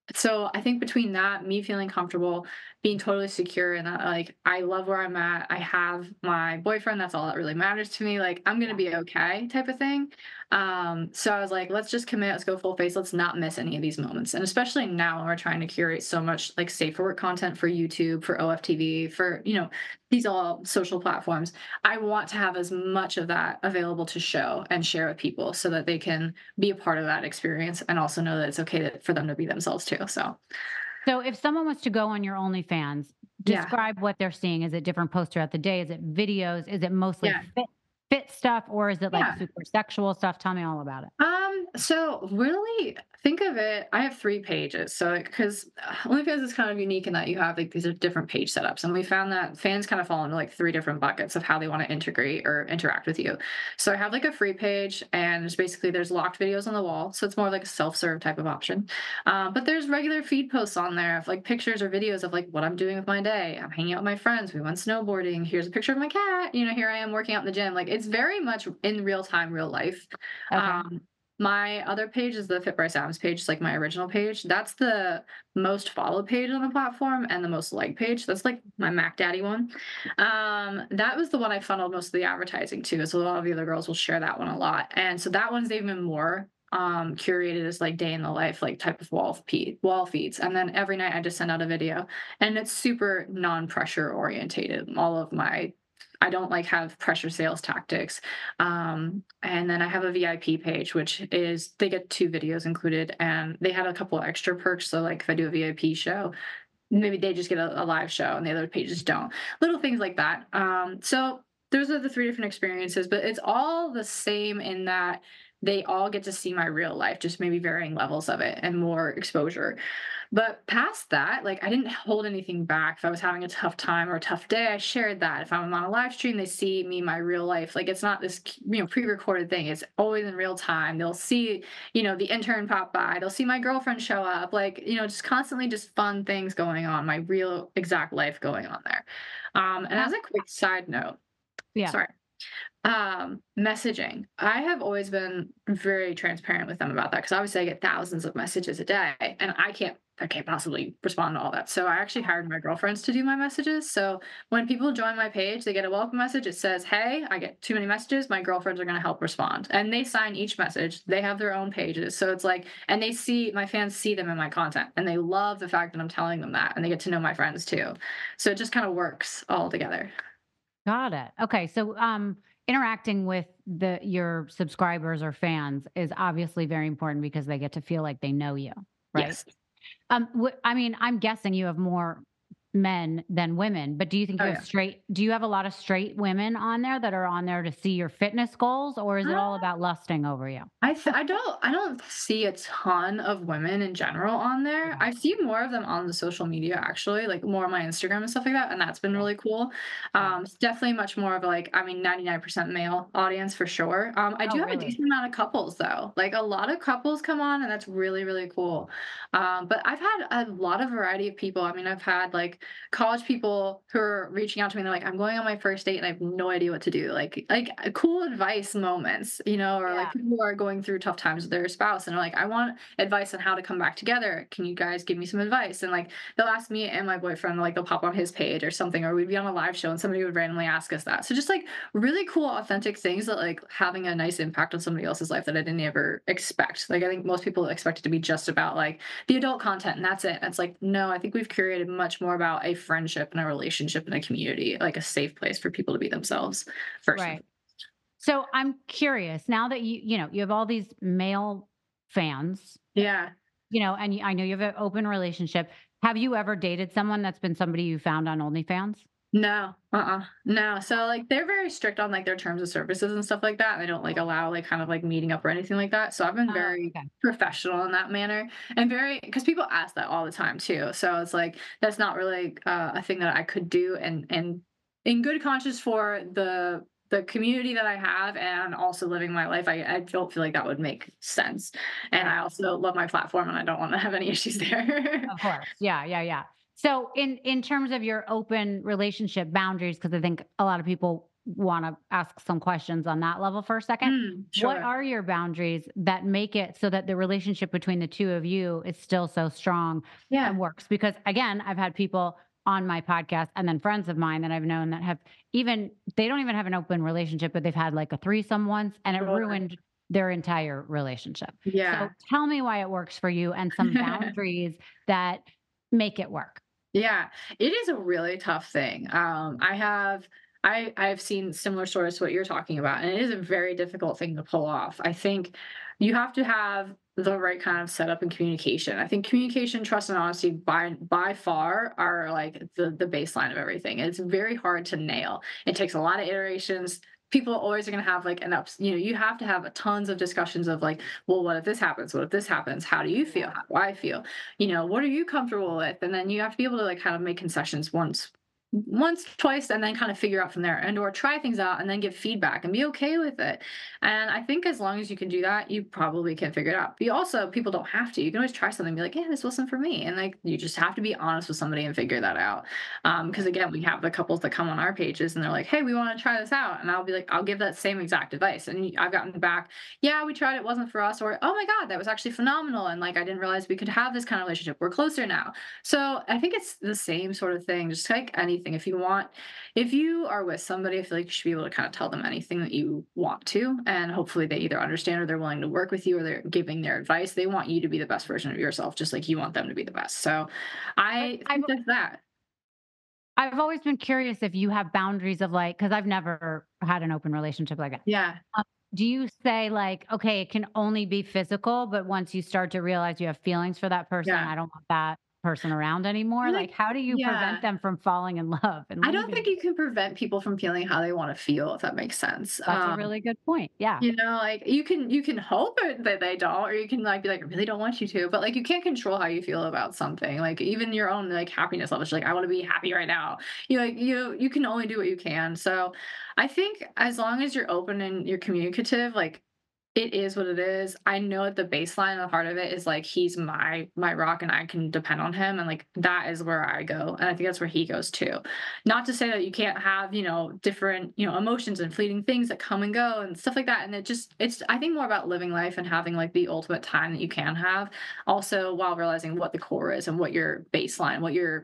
Speaker 5: So I think between that, me feeling comfortable, being totally secure in that, like, I love where I'm at. I have my boyfriend. That's all that really matters to me. Like, I'm going to be okay type of thing. Um, so I was like, let's just commit. Let's go full face. Let's not miss any of these moments. And especially now when we're trying to curate so much like safe for work content for YouTube, for O F T V, for, you know, these all social platforms. I want to have as much of that available to show and share with people so that they can be a part of that experience and also know that it's okay to, for them to be themselves too. So,
Speaker 3: So if someone was to go on your OnlyFans,
Speaker 5: Yeah.
Speaker 3: describe what they're seeing. Is it different posts throughout the day? Is it videos? Is it mostly
Speaker 5: Yeah.
Speaker 3: fit, fit stuff, or is it like
Speaker 5: Yeah.
Speaker 3: super sexual stuff? Tell me all about it.
Speaker 5: Um, so really think of it, I have three pages. So because OnlyFans is kind of unique in that you have like these are different page setups. And we found that fans kind of fall into like three different buckets of how they want to integrate or interact with you. So I have like a free page and it's basically there's locked videos on the wall. So it's more like a self-serve type of option. Um, but there's regular feed posts on there of like pictures or videos of like what I'm doing with my day. I'm hanging out with my friends. We went snowboarding. Here's a picture of my cat. You know, here I am working out in the gym. Like it's very much in real time, real life.
Speaker 3: Okay.
Speaker 5: Um, my other page is the Fit Bryce Adams page, it's like my original page. That's the most followed page on the platform and the most liked page. That's like my Mac Daddy one. Um, that was the one I funneled most of the advertising to. So a lot of the other girls will share that one a lot. And so that one's even more um curated as like day in the life, like type of wall feed wall feeds. And then every night I just send out a video and it's super non-pressure orientated. All of my I don't like have pressure sales tactics. Um, and then I have a V I P page, which is they get two videos included and they had a couple extra perks. So like if I do a V I P show, maybe they just get a, a live show and the other pages don't. Little things like that. Um, so those are the three different experiences, but it's all the same in that they all get to see my real life, just maybe varying levels of it and more exposure. But past that, like I didn't hold anything back. If I was having a tough time or a tough day, I shared that. If I'm on a live stream, they see me, my real life. Like it's not this, you know, pre-recorded thing. It's always in real time. They'll see, you know, the intern pop by. They'll see my girlfriend show up. Like, you know, just constantly just fun things going on, my real exact life going on there. Um, and as a quick side note,
Speaker 3: Yeah.
Speaker 5: sorry. Um, messaging. I have always been very transparent with them about that because obviously I get thousands of messages a day and I can't I can't possibly respond to all that. So I actually hired my girlfriends to do my messages. So when people join my page, they get a welcome message. It says, "Hey, I get too many messages. My girlfriends are going to help respond." And they sign each message. They have their own pages. So it's like, and they see my fans see them in my content and they love the fact that I'm telling them that and they get to know my friends too. So it just kind of works all together.
Speaker 3: Got it. Okay. So, um, interacting with the your subscribers or fans is obviously very important because they get to feel like they know you, right?
Speaker 5: Yes.
Speaker 3: Um, wh- I mean, I'm guessing you have more men than women, but do you think
Speaker 5: Oh,
Speaker 3: you
Speaker 5: yeah.
Speaker 3: have straight, do you have a lot of straight women on there that are on there to see your fitness goals, or is it all about lusting over you?
Speaker 5: I th- I don't I don't see a ton of women in general on there. I see more of them on the social media actually, like more on my Instagram and stuff like that, and that's been really cool.
Speaker 3: Yeah.
Speaker 5: Um, it's definitely much more of a, like, I mean, ninety-nine percent male audience for sure. Um, I
Speaker 3: Oh,
Speaker 5: do have a
Speaker 3: really?
Speaker 5: decent amount of couples though. Like a lot of couples come on, and that's really really cool. Um, but I've had a lot of variety of people. I mean, I've had like college people who are reaching out to me. And they're like, "I'm going on my first date and I have no idea what to do." Like like uh, cool advice moments, you know, or
Speaker 3: Yeah.
Speaker 5: like people who are going through tough times with their spouse and are like, "I want advice on how to come back together. Can you guys give me some advice?" And like they'll ask me and my boyfriend, like they'll pop on his page or something, or we'd be on a live show and somebody would randomly ask us that. So just like really cool, authentic things that like having a nice impact on somebody else's life that I didn't ever expect. Like I think most people expect it to be just about like the adult content and that's it. And it's like, no, I think we've curated much more about a friendship and a relationship and a community, like a safe place for people to be themselves first. and
Speaker 3: Right. So I'm curious now that you, you know, you have all these male fans,
Speaker 5: Yeah.
Speaker 3: you know, and you, I know you have an open relationship. Have you ever dated someone that's been somebody you found on OnlyFans?
Speaker 5: No, uh-uh. No. So like they're very strict on like their terms of services and stuff like that. And they don't like allow like kind of like meeting up or anything like that. So I've been
Speaker 3: Oh,
Speaker 5: very
Speaker 3: okay.
Speaker 5: professional in that manner and very because people ask that all the time too. So it's like that's not really uh, a thing that I could do and and in good conscience for the the community that I have and also living my life, I, I don't feel like that would make sense. And
Speaker 3: Right.
Speaker 5: I also love my platform and I don't want to have any issues there.
Speaker 3: Of course. Yeah, yeah, yeah. So in in terms of your open relationship boundaries, because I think a lot of people want to ask some questions on that level for a second.
Speaker 5: Mm,
Speaker 3: What
Speaker 5: sure.
Speaker 3: are your boundaries that make it so that the relationship between the two of you is still so strong
Speaker 5: Yeah.
Speaker 3: and works? Because again, I've had people on my podcast and then friends of mine that I've known that have even they don't even have an open relationship, but they've had like a threesome once and it
Speaker 5: Sure.
Speaker 3: ruined their entire relationship. So
Speaker 5: Yeah.
Speaker 3: tell me why it works for you and some boundaries that make it work.
Speaker 5: Yeah, it is a really tough thing. Um, I have I I've seen similar stories to what you're talking about, and it is a very difficult thing to pull off. I think you have to have the right kind of setup and communication. I think communication, trust, and honesty by by far are like the the baseline of everything. It's very hard to nail. It takes a lot of iterations. People always are going to have like an ups, you know, you have to have tons of discussions of like, well, what if this happens? What if this happens? How do you feel? How do I feel? You know, what are you comfortable with? And then you have to be able to like kind of make concessions once once twice and then kind of figure out from there and or try things out and then give feedback and be okay with it. And I think as long as you can do that, you probably can figure it out. But you also people don't have to. You can always try something and be like, yeah, this wasn't for me. And like you just have to be honest with somebody and figure that out. Um because again, we have the couples that come on our pages and they're like, hey, we want to try this out, and I'll be like, I'll give that same exact advice, and I've gotten back, yeah, we tried, it wasn't for us, or oh my god, that was actually phenomenal, and like I didn't realize we could have this kind of relationship, we're closer now. So I think it's the same sort of thing, just like anything. If you want, if you are with somebody, I feel like you should be able to kind of tell them anything that you want to, and hopefully they either understand or they're willing to work with you or they're giving their advice. They want you to be the best version of yourself, just like you want them to be the best. So
Speaker 3: But
Speaker 5: I
Speaker 3: I've
Speaker 5: think that's that.
Speaker 3: I've always been curious if you have boundaries of like, because I've never had an open relationship like that.
Speaker 5: Yeah.
Speaker 3: Um, do you say like, okay, it can only be physical, but once you start to realize you have feelings for that person,
Speaker 5: Yeah.
Speaker 3: I don't want that person around anymore?
Speaker 5: I
Speaker 3: Like,
Speaker 5: think,
Speaker 3: how do you
Speaker 5: yeah.
Speaker 3: prevent them from falling in love and
Speaker 5: I don't
Speaker 3: leaving?
Speaker 5: think you can prevent people from feeling how they want to feel, if that makes sense.
Speaker 3: That's a
Speaker 5: Um,
Speaker 3: really good point. Yeah.
Speaker 5: you know, like you can you can hope it- that they don't, or you can like be like, I really don't want you to, but like you can't control how you feel about something. Like even your own like happiness levels, like I want to be happy right now. You like you you can only do what you can. So I think as long as you're open and you're communicative, like It is what it is. I know at the baseline, the heart of it is like he's my my rock and I can depend on him. And like that is where I go. And I think that's where he goes too. Not to say that you can't have, you know, different, you know, emotions and fleeting things that come and go and stuff like that. And it just it's I think more about living life and having like the ultimate time that you can have. Also while realizing what the core is and what your baseline, what your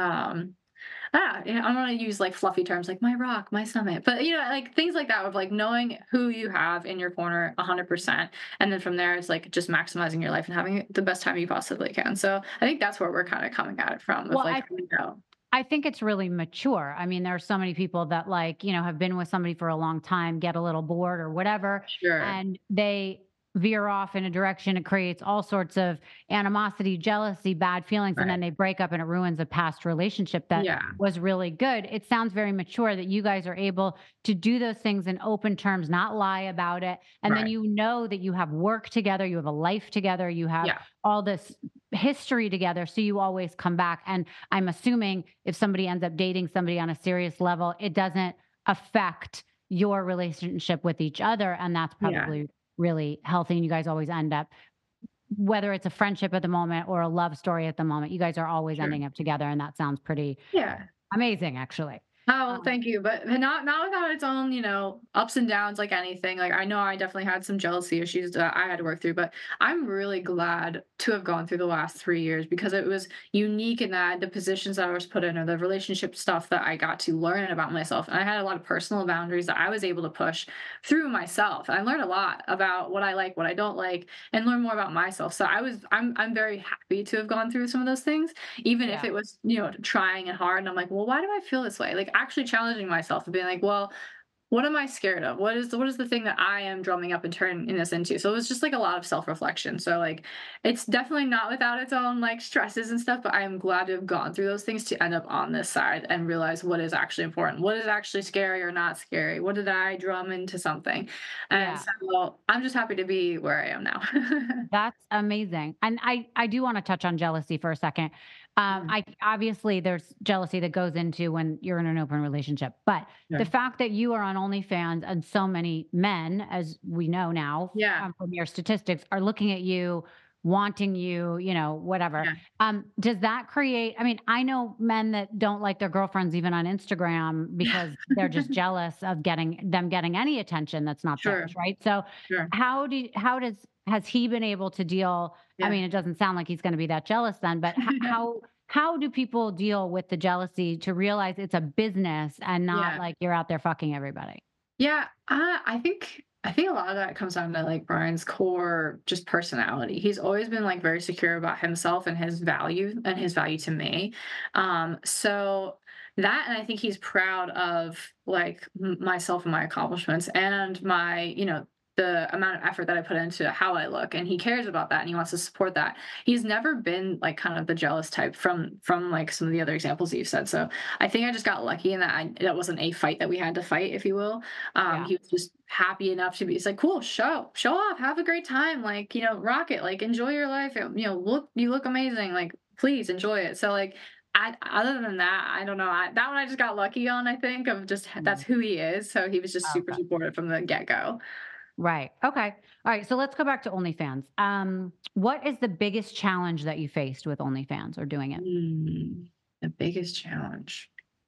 Speaker 5: um Ah, yeah, I want to use like fluffy terms like my rock, my stomach, but you know, like things like that of like knowing who you have in your corner a hundred percent. And then from there, it's like just maximizing your life and having the best time you possibly can. So I think that's where we're kind of coming at it from. Of
Speaker 3: Well,
Speaker 5: like,
Speaker 3: I
Speaker 5: you know,
Speaker 3: I think it's really mature. I mean, there are so many people that like, you know, have been with somebody for a long time, get a little bored or whatever,
Speaker 5: sure.
Speaker 3: and they veer off in a direction. It creates all sorts of animosity, jealousy, bad feelings, and
Speaker 5: Right.
Speaker 3: then they break up and it ruins a past relationship that
Speaker 5: Yeah.
Speaker 3: was really good. It sounds very mature that you guys are able to do those things in open terms, not lie about it. And then
Speaker 5: Right.
Speaker 3: you know that you have work together, you have a life together, you have
Speaker 5: Yeah.
Speaker 3: all this history together. So you always come back. And I'm assuming if somebody ends up dating somebody on a serious level, it doesn't affect your relationship with each other. And that's
Speaker 5: Yeah.
Speaker 3: probably really healthy. And you guys always end up, whether it's a friendship at the moment or a love story at the moment, you guys are always
Speaker 5: Sure.
Speaker 3: ending up together. And that sounds pretty
Speaker 5: Yeah.
Speaker 3: amazing, actually.
Speaker 5: Oh,
Speaker 3: Um,
Speaker 5: thank you. But but not not without its own, you know, ups and downs like anything. Like I know I definitely had some jealousy issues that I had to work through, but I'm really glad to have gone through the last three years because it was unique in that the positions that I was put in or the relationship stuff that I got to learn about myself. And I had a lot of personal boundaries that I was able to push through myself. I learned a lot about what I like, what I don't like, and learn more about myself. So I was I'm I'm very happy to have gone through some of those things, even if
Speaker 3: Yeah.
Speaker 5: it was, you know, trying and hard. And I'm like, well, why do I feel this way? Like actually challenging myself and being like, well, what am I scared of? What is the, what is the thing that I am drumming up and turning this into? So it was just like a lot of self-reflection. So like it's definitely not without its own like stresses and stuff, but I am glad to have gone through those things to end up on this side and realize what is actually important. What is actually scary or not scary? What did I drum into something? And
Speaker 3: Yeah.
Speaker 5: so I'm just happy to be where I am now.
Speaker 3: That's amazing. And I I do want to touch on jealousy for a second. Um,
Speaker 5: Mhm.
Speaker 3: I obviously there's jealousy that goes into when you're in an open relationship, but the
Speaker 5: Sure.
Speaker 3: fact that you are on OnlyFans and so many men, as we know now
Speaker 5: Yeah.
Speaker 3: um, from your statistics, are looking at you, wanting you, you know, whatever.
Speaker 5: Yeah.
Speaker 3: Um, does that create? I mean, I know men that don't like their girlfriends even on Instagram because they're just jealous of getting them getting any attention that's not
Speaker 5: Sure.
Speaker 3: theirs, right? So
Speaker 5: Sure.
Speaker 3: how do you, how does has he been able to deal? I
Speaker 5: Yeah.
Speaker 3: mean, it doesn't sound like he's going to be that jealous then, but h- how how do people deal with the jealousy to realize it's a business and not
Speaker 5: Yeah.
Speaker 3: like you're out there fucking everybody?
Speaker 5: Yeah, uh, I think I think a lot of that comes down to like Brian's core just personality. He's always been like very secure about himself and his value and his value to me. Um, so that and I think he's proud of like m- myself and my accomplishments and my, you know, the amount of effort that I put into how I look and he cares about that and he wants to support that. He's never been like kind of the jealous type from from like some of the other examples that you've said. So I think I just got lucky in that I that wasn't a fight that we had to fight, if you will. Um,
Speaker 3: Yeah.
Speaker 5: he was just happy enough to be. It's like, cool, show, show off, have a great time, like you know, rock it, like enjoy your life. You know, look, you look amazing. Like, please enjoy it. So, like, I other than that, I don't know. I, that one I just got lucky on. I think of just that's
Speaker 3: Mhm.
Speaker 5: who he is. So he was just super
Speaker 3: Okay.
Speaker 5: supportive from the get go.
Speaker 3: Right. Okay. All right. So let's go back to OnlyFans. Um, what is the biggest challenge that you faced with OnlyFans or doing it?
Speaker 5: Mm, the biggest challenge.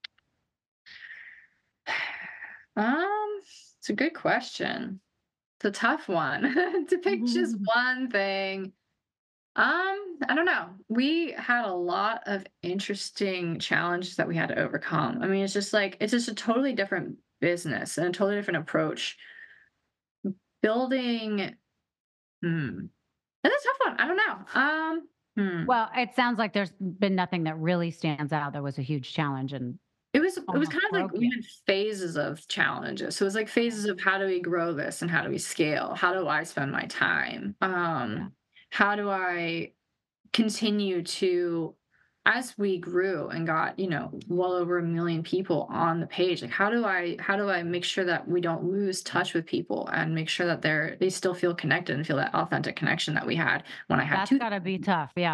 Speaker 5: Um, it's a good question. It's a tough one to pick just one thing. Um, I don't know. We had a lot of interesting challenges that we had to overcome. I mean, it's just like it's just a totally different business and a totally different approach. Building, hmm, that's a tough one. I don't know. Um, hmm.
Speaker 3: Well, it sounds like there's been nothing that really stands out that was a huge challenge and
Speaker 5: It was it was
Speaker 3: almost
Speaker 5: kind of like
Speaker 3: broke
Speaker 5: we
Speaker 3: you.
Speaker 5: had phases of challenges. So it was like phases of how do we grow this and how do we scale? How do I spend my time?
Speaker 3: Yeah.
Speaker 5: Um, how do I continue to as we grew and got, you know, well over a million people on the page, like how do I how do I make sure that we don't lose touch with people and make sure that they're they still feel connected and feel that authentic connection that we had when I had
Speaker 3: That's
Speaker 5: two
Speaker 3: got to be tough. Yeah.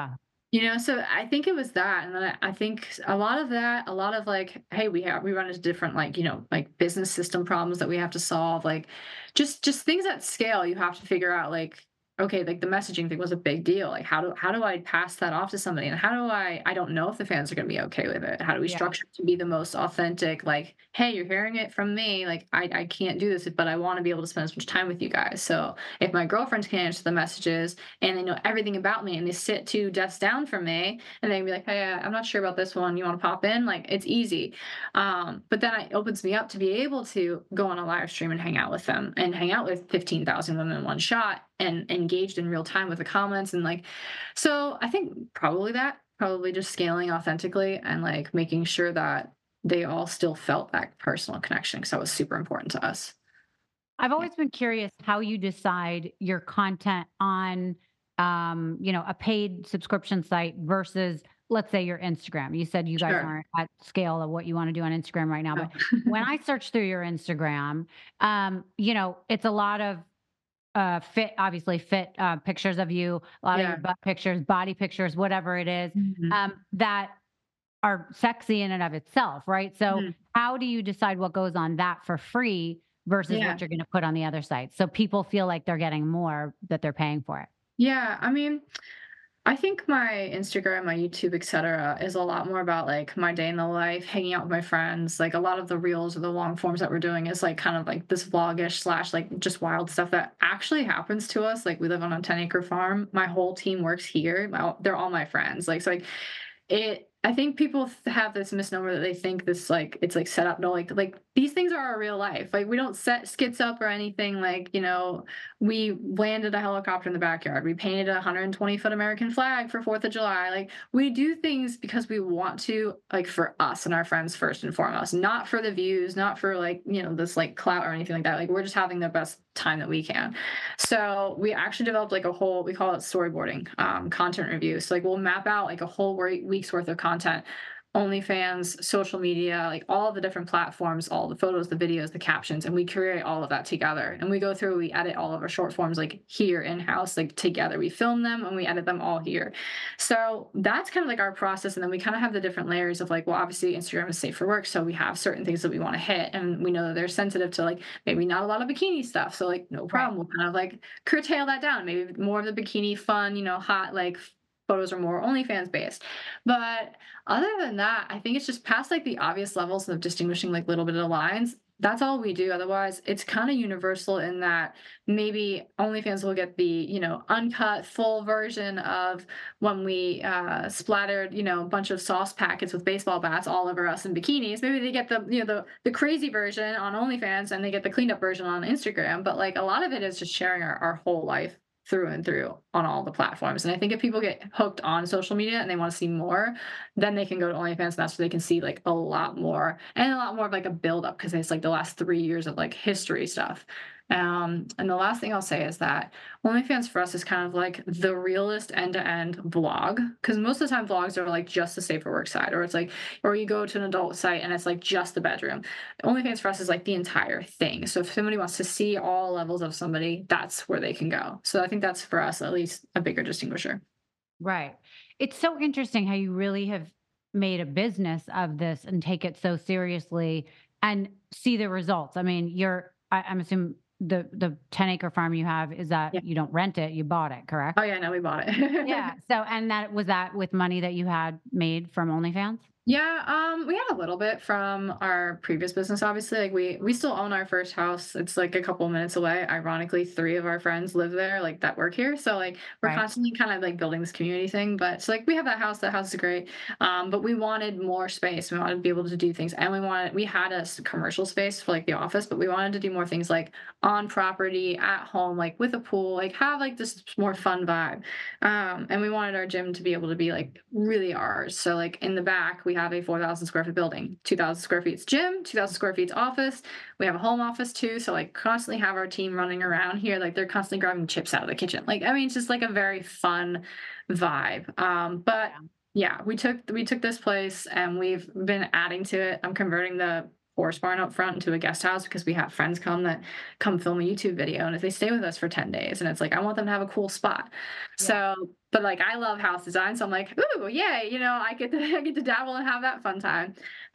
Speaker 5: You know, so I think it was that, and then I I think a lot of that, a lot of like, hey, we have we run into different like, you know, like business system problems that we have to solve, like just just things at scale you have to figure out like, okay, like the messaging thing was a big deal. Like how do how do I pass that off to somebody? And how do I I don't know if the fans are gonna be okay with it. How do we
Speaker 3: Yeah.
Speaker 5: structure it to be the most authentic? Like, hey, you're hearing it from me. Like I, I can't do this, but I want to be able to spend as much time with you guys. So if my girlfriends can answer the messages and they know everything about me and they sit two desks down from me and they can be like, hey, I'm not sure about this one. You want to pop in? Like it's easy. Um, but then it opens me up to be able to go on a live stream and hang out with them and hang out with fifteen thousand women in one shot and engaged in real time with the comments. And like, so I think probably that, probably just scaling authentically and like making sure that they all still felt that personal connection because that was super important to us.
Speaker 3: I've always been curious how you decide your content on, um, you know, a paid subscription site versus, let's say, your Instagram. You said you guys
Speaker 5: Sure.
Speaker 3: aren't at scale of what you want to do on Instagram right now,
Speaker 5: No.
Speaker 3: but when I search through your Instagram, um, you know, it's a lot of uh fit, obviously fit uh pictures of you, a lot of
Speaker 5: Yeah.
Speaker 3: your butt pictures, body pictures, whatever it is,
Speaker 5: Mhm.
Speaker 3: um, that are sexy in and of itself, right? So
Speaker 5: Mhm.
Speaker 3: how do you decide what goes on that for free versus
Speaker 5: Yeah.
Speaker 3: what you're going to put on the other side? So people feel like they're getting more that they're paying for it.
Speaker 5: Yeah. I mean, I think my Instagram, my YouTube, et cetera, is a lot more about like my day in the life, hanging out with my friends. Like a lot of the reels or the long forms that we're doing is like kind of like this vlogish slash like just wild stuff that actually happens to us. Like we live on a ten acre farm. My whole team works here. My, they're all my friends. Like so like it. I think people th- have this misnomer that they think this like it's like set up. No, like like these things are our real life. Like we don't set skits up or anything. Like you know, we landed a helicopter in the backyard. We painted a one hundred twenty foot American flag for fourth of July. Like we do things because we want to, like for us and our friends first and foremost, not for the views, not for like, you know, this like clout or anything like that. Like we're just having the best time that we can. So we actually developed like a whole, we call it storyboarding, um, content review. So like we'll map out like a whole week's worth of content, OnlyFans, social media, like all the different platforms, all the photos, the videos, the captions, and we create all of that together. And we go through, we edit all of our short forms like here in-house, like together. We film them and we edit them all here. So that's kind of like our process. And then we kind of have the different layers of like, well, obviously Instagram is safe for work. So we have certain things that we want to hit. And we know that they're sensitive to like maybe not a lot of bikini stuff. So like no problem. We'll kind of like curtail that down. Maybe more of the bikini fun, you know, hot like photos are more OnlyFans based. But other than that, I think it's just past like the obvious levels of distinguishing like little bit of lines. That's all we do. Otherwise, it's kind of universal in that maybe OnlyFans will get the, you know, uncut full version of when we uh, splattered, you know, a bunch of sauce packets with baseball bats all over us in bikinis. Maybe they get the, you know, the the crazy version on OnlyFans and they get the cleaned up version on Instagram. But like a lot of it is just sharing our, our whole life through and through on all the platforms. And I think if people get hooked on social media and they want to see more, then they can go to OnlyFans and that's where they can see like a lot more and a lot more of like a build up because it's like the last three years of like history stuff. Um, and the last thing I'll say is that OnlyFans for us is kind of like the realest end-to-end vlog because most of the time vlogs are like just the safer work side or it's like, or you go to an adult site and it's like just the bedroom. OnlyFans for us is like the entire thing. So if somebody wants to see all levels of somebody, that's where they can go. So I think that's for us at least a bigger distinguisher.
Speaker 3: Right. It's so interesting how you really have made a business of this and take it so seriously and see the results. I mean, you're, I, I'm assuming the the ten acre farm you have is that
Speaker 5: Yeah.
Speaker 3: you don't rent it, you bought it, correct?
Speaker 5: Oh yeah, no, we bought it.
Speaker 3: Yeah. So, and that was that with money that you had made from OnlyFans?
Speaker 5: Yeah, um, we had a little bit from our previous business, obviously. Like we we still own our first house. It's like a couple minutes away. Ironically, three of our friends live there, like that work here. So like we're
Speaker 3: Right.
Speaker 5: constantly kind of like building this community thing. But so like we have that house. That house is great. Um, but we wanted more space. We wanted to be able to do things. And we wanted we had a s- commercial space for like the office, but we wanted to do more things like on property, at home, like with a pool, like have like this more fun vibe. Um, and we wanted our gym to be able to be like really ours. So like in the back, we have a four thousand square foot building, two thousand square feet gym, two thousand square feet office. We have a home office too. So like constantly have our team running around here. Like they're constantly grabbing chips out of the kitchen. Like, I mean, it's just like a very fun vibe. Um, but yeah, we took, we took this place and we've been adding to it. I'm converting the horse barn up front into a guest house because we have friends come that come film a YouTube video and if they stay with us for ten days and it's like I want them to have a cool spot.
Speaker 3: Yeah.
Speaker 5: So but like I love house design, so I'm like, ooh, yay, you know, I get to I get to dabble and have that fun time.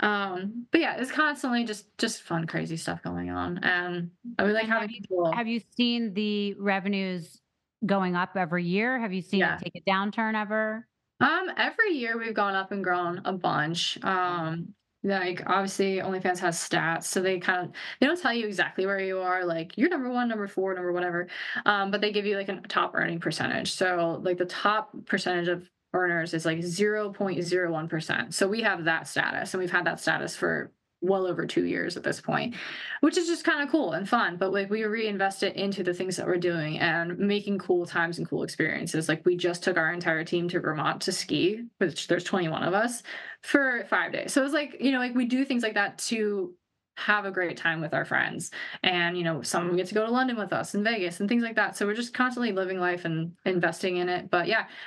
Speaker 5: Um, but yeah, it's constantly just just fun, crazy stuff going on, and I really like
Speaker 3: And
Speaker 5: having
Speaker 3: have you,
Speaker 5: people.
Speaker 3: have you seen the revenues going up every year? Have you seen
Speaker 5: Yeah.
Speaker 3: it take a downturn ever?
Speaker 5: Um, every year we've gone up and grown a bunch. Um, like obviously OnlyFans has stats, so they kind of they don't tell you exactly where you are, like you're number one, number four, number whatever. Um, but they give you like a top earning percentage. So like the top percentage of earners is like zero point zero one percent. So we have that status, and we've had that status for well over two years at this point, which is just kind of cool and fun. But like we reinvest it into the things that we're doing and making cool times and cool experiences. Like we just took our entire team to Vermont to ski, which there's twenty-one of us, for five days. So it's like, you know, like we do things like that to have a great time with our friends. And, you know, some get to go to London with us and Vegas and things like that. So we're just constantly living life and investing in it. But yeah,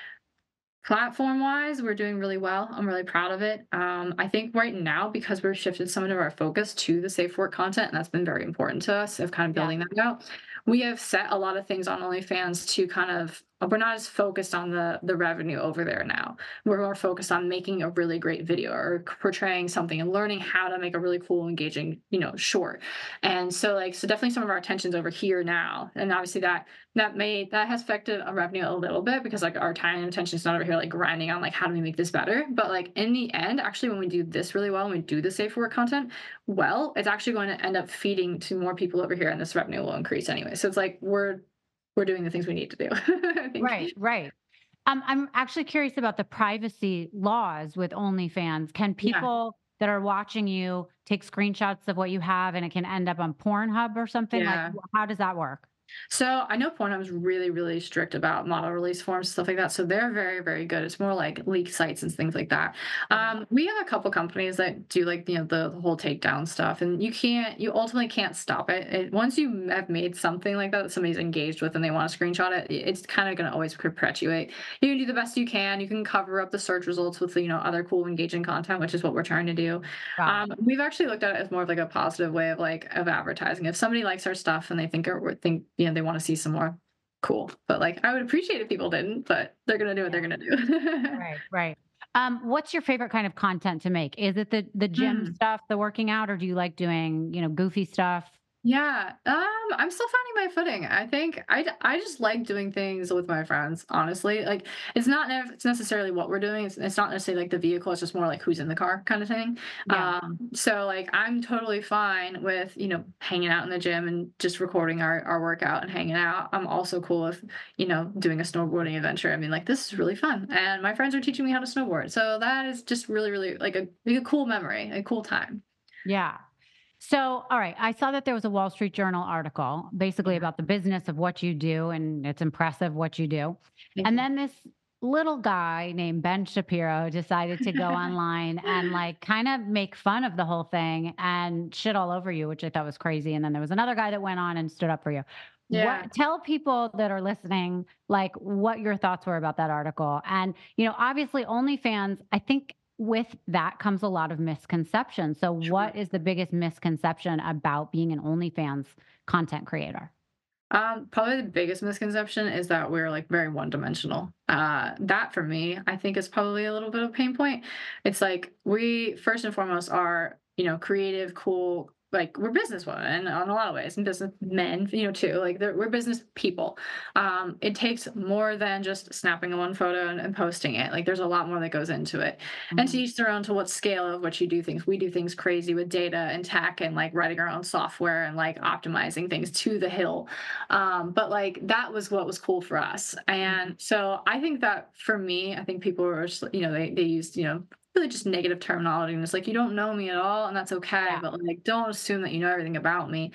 Speaker 5: platform wise, we're doing really well. I'm really proud of it. Um, I think right now, because we've shifted some of our focus to the safe work content, and that's been very important to us of kind of
Speaker 3: Yeah.
Speaker 5: building that out, we have set a lot of things on OnlyFans to kind of, we're not as focused on the the revenue over there now. We're more focused on making a really great video or portraying something and learning how to make a really cool, engaging, you know, short. And so like, so definitely some of our attention's over here now. And obviously that that made that has affected our revenue a little bit, because like our time and attention is not over here like grinding on like how do we make this better. But like in the end, actually when we do this really well and we do the safe work content well, it's actually going to end up feeding to more people over here, and this revenue will increase anyway. So it's like we're we're doing the things we need to do. I think.
Speaker 3: Right, right. Um, I'm actually curious about the privacy laws with OnlyFans. Can
Speaker 5: Yeah.
Speaker 3: people that are watching you take screenshots of what you have and it can end up on Pornhub or something?
Speaker 5: Yeah.
Speaker 3: Like, wh- how does that work?
Speaker 5: So I know Pornhub's really, really strict about model release forms, stuff like that. So they're very, very good. It's more like leak sites and things like that. Um, we have a couple companies that do like, you know, the, the whole takedown stuff, and you can't, you ultimately can't stop it. it. Once you have made something like that that somebody's engaged with and they want to screenshot it, it's kind of going to always perpetuate. You can do the best you can. You can cover up the search results with, you know, other cool, engaging content, which is what we're trying to do.
Speaker 3: Got
Speaker 5: Um, we've actually looked at it as more of like a positive way of like of advertising. If somebody likes our stuff and they think or think you know they want to see some more, cool. But like I would appreciate if people didn't, but they're gonna do what they're gonna do.
Speaker 3: Right, right. Um, what's your favorite kind of content to make? Is it the the gym
Speaker 5: Mm.
Speaker 3: stuff, the working out, or do you like doing, you know, goofy stuff?
Speaker 5: Yeah, um, I'm still finding my footing. I think I, d- I just like doing things with my friends, honestly. Like, it's not nev- it's necessarily what we're doing. It's, it's not necessarily like the vehicle. It's just more like who's in the car kind of thing.
Speaker 3: Yeah.
Speaker 5: Um, so like I'm totally fine with, you know, hanging out in the gym and just recording our, our workout and hanging out. I'm also cool with, you know, doing a snowboarding adventure. I mean, like, this is really fun. And my friends are teaching me how to snowboard. So that is just really, really like a, like a cool memory, a cool time.
Speaker 3: Yeah. So, all right, I saw that there was a Wall Street Journal article basically about the business of what you do, and it's impressive what you do.
Speaker 5: Thank
Speaker 3: And
Speaker 5: you.
Speaker 3: then this little guy named Ben Shapiro decided to go online and like kind of make fun of the whole thing and shit all over you, which I thought was crazy. And then there was another guy that went on and stood up for you.
Speaker 5: Yeah.
Speaker 3: What, tell people that are listening, like what your thoughts were about that article. And, you know, obviously OnlyFans, I think with that comes a lot of misconception. So what is the biggest misconception about being an OnlyFans content creator?
Speaker 5: Um, probably the biggest misconception is that we're like very one-dimensional. Uh, that for me, I think is probably a little bit of a pain point. It's like we first and foremost are, you know, creative, cool, like we're businesswomen in a lot of ways, and business men, you know, too. Like they're- we're business people. Um, it takes more than just snapping one photo and, and posting it. Like there's a lot more that goes into it. And to each their own to what scale of what you do things. We do things crazy with data and tech and like writing our own software and like optimizing things to the hill. Um, but like that was what was cool for us. And so I think that for me, I think people were just, you know, they, they used, you know, really just negative terminology, and it's like, you don't know me at all, and that's okay.
Speaker 3: Yeah.
Speaker 5: But like don't assume that you know everything about me.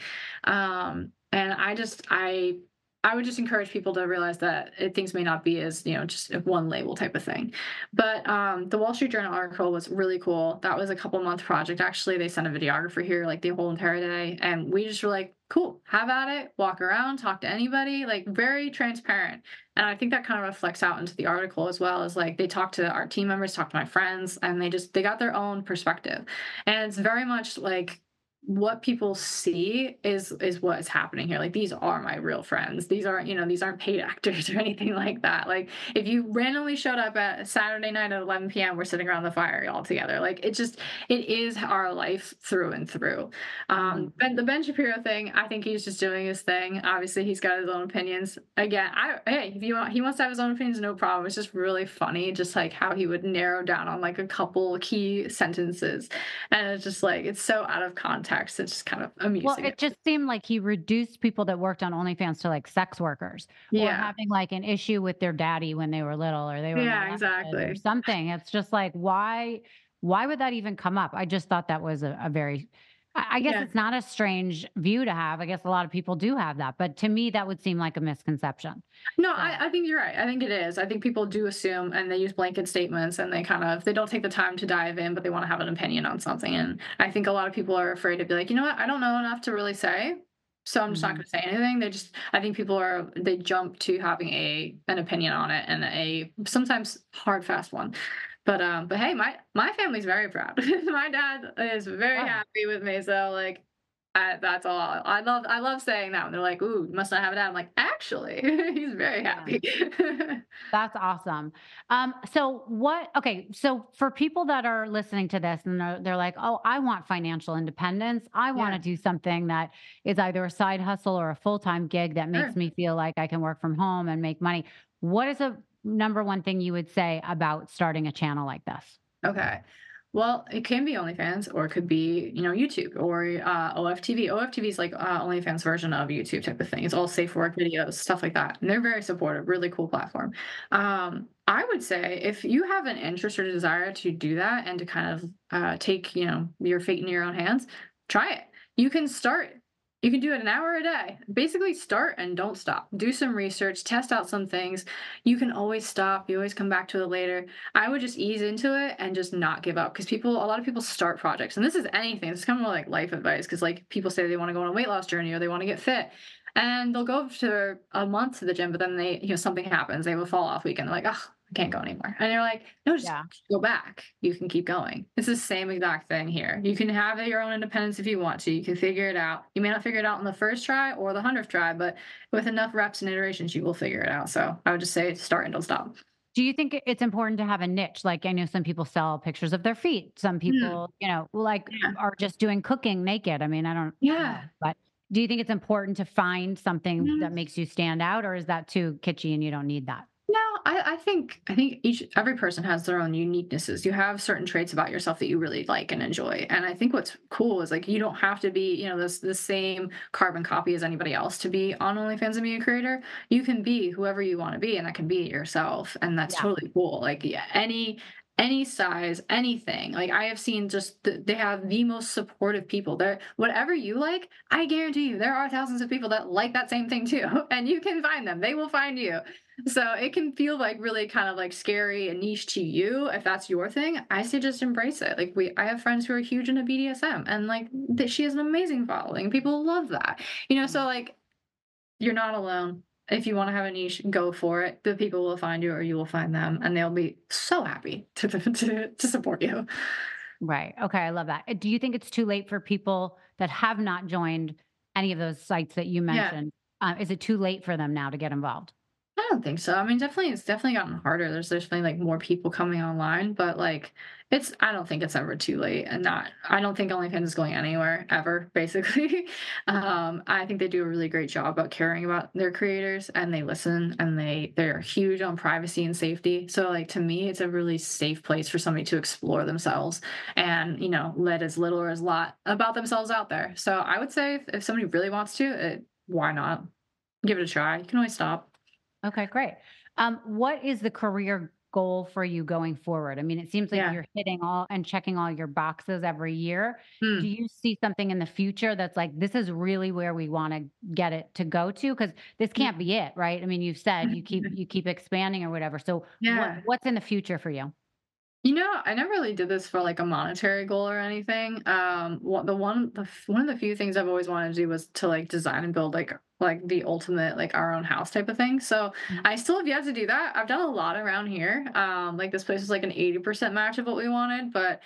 Speaker 5: Um, and I just I I would just encourage people to realize that it, things may not be as, you know, just a one label type of thing. But um, the Wall Street Journal article was really cool. That was a couple month project. Actually, they sent a videographer here like the whole entire day. And we just were like, cool, have at it, walk around, talk to anybody, like very transparent. And I think that kind of reflects out into the article as well, as like they talked to our team members, talked to my friends, and they just, they got their own perspective. And it's very much like, what people see is is what is happening here. Like these are my real friends. These aren't, you know, these aren't paid actors or anything like that. Like if you randomly showed up at Saturday night at eleven p.m., we're sitting around the fire all together. Like it just it is our life through and through. Um but the Ben Shapiro thing, I think he's just doing his thing. Obviously he's got his own opinions. Again, I hey, if you want he wants to have his own opinions, no problem. It's just really funny, just like how he would narrow down on like a couple key sentences. And it's just like it's so out of context. It's just kind of amusing.
Speaker 3: Well, it just seemed like he reduced people that worked on OnlyFans to like sex workers or
Speaker 5: Yeah.
Speaker 3: having like an issue with their daddy when they were little or they were
Speaker 5: Yeah,
Speaker 3: molested or
Speaker 5: exactly.
Speaker 3: something. It's just like, why, why would that even come up? I just thought that was a, a very, I, I guess
Speaker 5: Yeah.
Speaker 3: it's not a strange view to have. I guess a lot of people do have that, but to me, that would seem like a misconception.
Speaker 5: No,
Speaker 3: So,
Speaker 5: I, I think you're right. I think it is. I think people do assume and they use blanket statements and they kind of they don't take the time to dive in, but they want to have an opinion on something. And I think a lot of people are afraid to be like, you know what, I don't know enough to really say. So I'm just not
Speaker 3: mhm.
Speaker 5: going to say anything. They just I think people are they jump to having a an opinion on it and a sometimes hard fast one. But um but hey, my my family's very proud. My dad is very
Speaker 3: Oh,
Speaker 5: happy with me. So like I, that's all. I love. I love saying that when they're like, "Ooh, you must not have a dad." I'm like, actually, he's very
Speaker 3: yeah.
Speaker 5: happy.
Speaker 3: That's awesome. Um, so what, okay, so for people that are listening to this and they're, they're like, oh, I want financial independence. I want
Speaker 5: Yeah,
Speaker 3: to do something that is either a side hustle or a full-time gig that makes
Speaker 5: sure.
Speaker 3: me feel like I can work from home and make money. What is a number one thing you would say about starting a channel like this?
Speaker 5: Okay. Well, it can be OnlyFans, or it could be, you know, YouTube or uh, O F T V. O F T V is like uh, OnlyFans version of YouTube type of thing. It's all safe for work videos, stuff like that. And they're very supportive, really cool platform. Um, I would say if you have an interest or desire to do that and to kind of uh, take, you know, your fate in your own hands, try it. You can start. You can do it an hour a day. Basically, start and don't stop. Do some research, test out some things. You can always stop. You always come back to it later. I would just ease into it and just not give up because people, a lot of people start projects, and this is anything. It's kind of more like life advice because like people say they want to go on a weight loss journey or they want to get fit, and they'll go for a month to the gym, but then they, you know, something happens. They have a fall off weekend. They're like, oh, I can't go anymore. And you're like, no, just
Speaker 3: Yeah.
Speaker 5: go back. You can keep going. It's the same exact thing here. You can have your own independence if you want to. You can figure it out. You may not figure it out on the first try or the hundredth try, but with enough reps and iterations, you will figure it out. So I would just say start and don't stop.
Speaker 3: Do you think it- it's important to have a niche? Like I know some people sell pictures of their feet. Some
Speaker 5: Mm,
Speaker 3: people, you know, like
Speaker 5: yeah.
Speaker 3: are just doing cooking naked. I mean, I don't know,
Speaker 5: Yeah.
Speaker 3: but do you think it's important to find something
Speaker 5: Mm.
Speaker 3: that makes you stand out, or is that too kitschy and you don't need that?
Speaker 5: No, I, I think I think each every person has their own uniquenesses. You have certain traits about yourself that you really like and enjoy. And I think what's cool is like you don't have to be, you know, this the same carbon copy as anybody else to be on OnlyFans and be a creator. You can be whoever you want to be, and that can be yourself. And that's
Speaker 3: Yeah.
Speaker 5: totally cool. Like yeah, any any size, anything. Like I have seen just th- they have the most supportive people. There, whatever you like, I guarantee you there are thousands of people that like that same thing too. And you can find them. They will find you. So it can feel like really kind of like scary and niche to you if that's your thing. I say just embrace it. Like we, I have friends who are huge into B D S M, and like that she has an amazing following. People love that, you know. So like you're not alone. If you want to have a niche, go for it. The people will find you, or you will find them, and they'll be so happy to to to support you.
Speaker 3: Right. Okay. I love that. Uh, Do you think it's too late for people that have not joined any of those sites that you
Speaker 5: Yeah.
Speaker 3: mentioned? Uh, is it too late for them now to get involved?
Speaker 5: I don't think so. I mean, definitely, it's definitely gotten harder. There's definitely like more people coming online, but like, it's. I don't think it's ever too late, and not. I don't think OnlyFans is going anywhere ever. Basically, um, I think they do a really great job about caring about their creators, and they listen, and they they're huge on privacy and safety. So, like to me, it's a really safe place for somebody to explore themselves, and you know, let as little or as lot about themselves out there. So, I would say if, if somebody really wants to, it, why not give it a try? You can always stop.
Speaker 3: Okay, great. Um, what is the career goal for you going forward? I mean, it seems like
Speaker 5: Yeah.
Speaker 3: you're hitting all and checking all your boxes every year.
Speaker 5: Hmm.
Speaker 3: Do you see something in the future that's like, this is really where we want to get it to go to? Because this can't be it, right? I mean, you've said you keep you keep expanding or whatever. So what
Speaker 5: Yeah.
Speaker 3: what's in the future for you?
Speaker 5: You know, I never really did this for like a monetary goal or anything. Um, what the one, the f- one of the few things I've always wanted to do was to like design and build like like the ultimate like our own house type of thing. So
Speaker 3: Mhm.
Speaker 5: I still have yet to do that. I've done a lot around here. Um, like this place was like an eighty percent match of what we wanted, but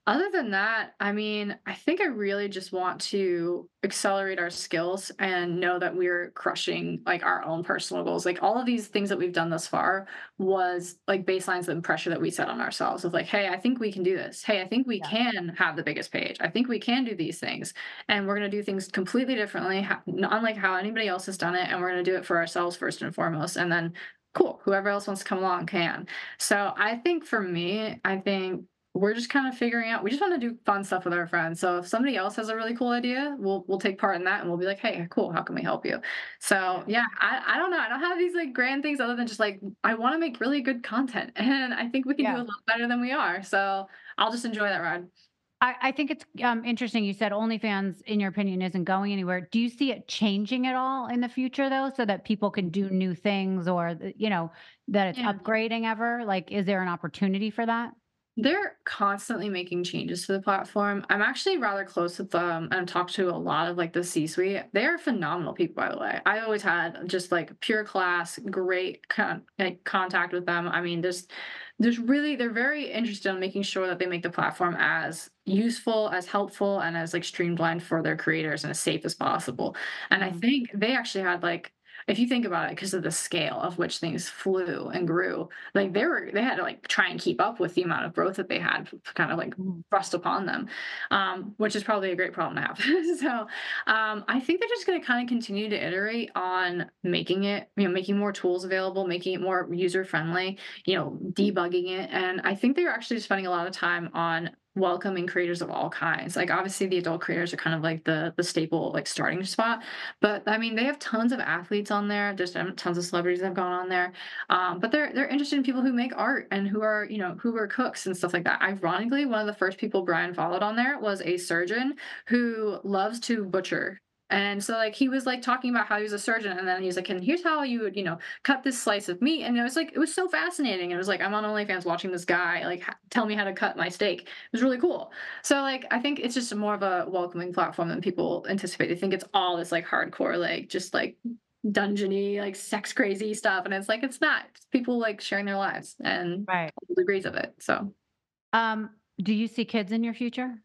Speaker 5: Other than that, I mean, I think I really just want to accelerate our skills and know that we're crushing like our own personal goals. Like all of these things that we've done thus far was like baselines and pressure that we set on ourselves of like, hey, I think we can do this. Hey, I think we
Speaker 3: Yeah.
Speaker 5: can have the biggest page. I think we can do these things. And we're going to do things completely differently, ha- unlike how anybody else has done it. And we're going to do it for ourselves first and foremost. And then cool, whoever else wants to come along can. So I think for me, I think we're just kind of figuring out we just want to do fun stuff with our friends. So if somebody else has a really cool idea, we'll we'll take part in that and we'll be like, hey, cool, how can we help you? So yeah, I, I don't know. I don't have these like grand things other than just like I want to make really good content. And I think we can
Speaker 3: Yeah.
Speaker 5: do a lot better than we are. So I'll just enjoy that ride.
Speaker 3: I, I think it's um, interesting. You said OnlyFans, in your opinion, isn't going anywhere. Do you see it changing at all in the future, though, so that people can do new things or, you know, that it's
Speaker 5: Yeah.
Speaker 3: upgrading ever? Like, is there an opportunity for that?
Speaker 5: They're constantly making changes to the platform. I'm actually rather close with them and I've talked to a lot of like the C-suite. They are phenomenal people, by the way. I always had just like pure class, great con- like, contact with them. I mean, there's there's really they're very interested in making sure that they make the platform as useful, as helpful, and as like streamlined for their creators and as safe as possible. And I
Speaker 3: Mhm.
Speaker 5: think they actually had like if you think about it, because of the scale of which things flew and grew, like they were they had to like try and keep up with the amount of growth that they had kind of like
Speaker 3: Mhm.
Speaker 5: thrust upon them, um, which is probably a great problem to have. So um, I think they're just going to kind of continue to iterate on making it, you know, making more tools available, making it more user friendly, you know, debugging it. And I think they're actually spending a lot of time on welcoming creators of all kinds. Like obviously the adult creators are kind of like the the staple like starting spot, but I mean they have tons of athletes on there. There's um, tons of celebrities that have gone on there, um, but they're they're interested in people who make art and who are you know who are cooks and stuff like that. Ironically, one of the first people Brian followed on there was a surgeon who loves to butcher. And so like he was like talking about how he was a surgeon and then he was like, and here's how you would, you know, cut this slice of meat. And it was like it was so fascinating. It was like I'm on OnlyFans watching this guy like h- tell me how to cut my steak. It was really cool. So like I think it's just more of a welcoming platform than people anticipate. They think it's all this like hardcore, like just like dungeony, like sex crazy stuff. And it's like it's not. It's people like sharing their lives and
Speaker 3: Right.
Speaker 5: all degrees of it. So
Speaker 3: Um, do you see kids in your future?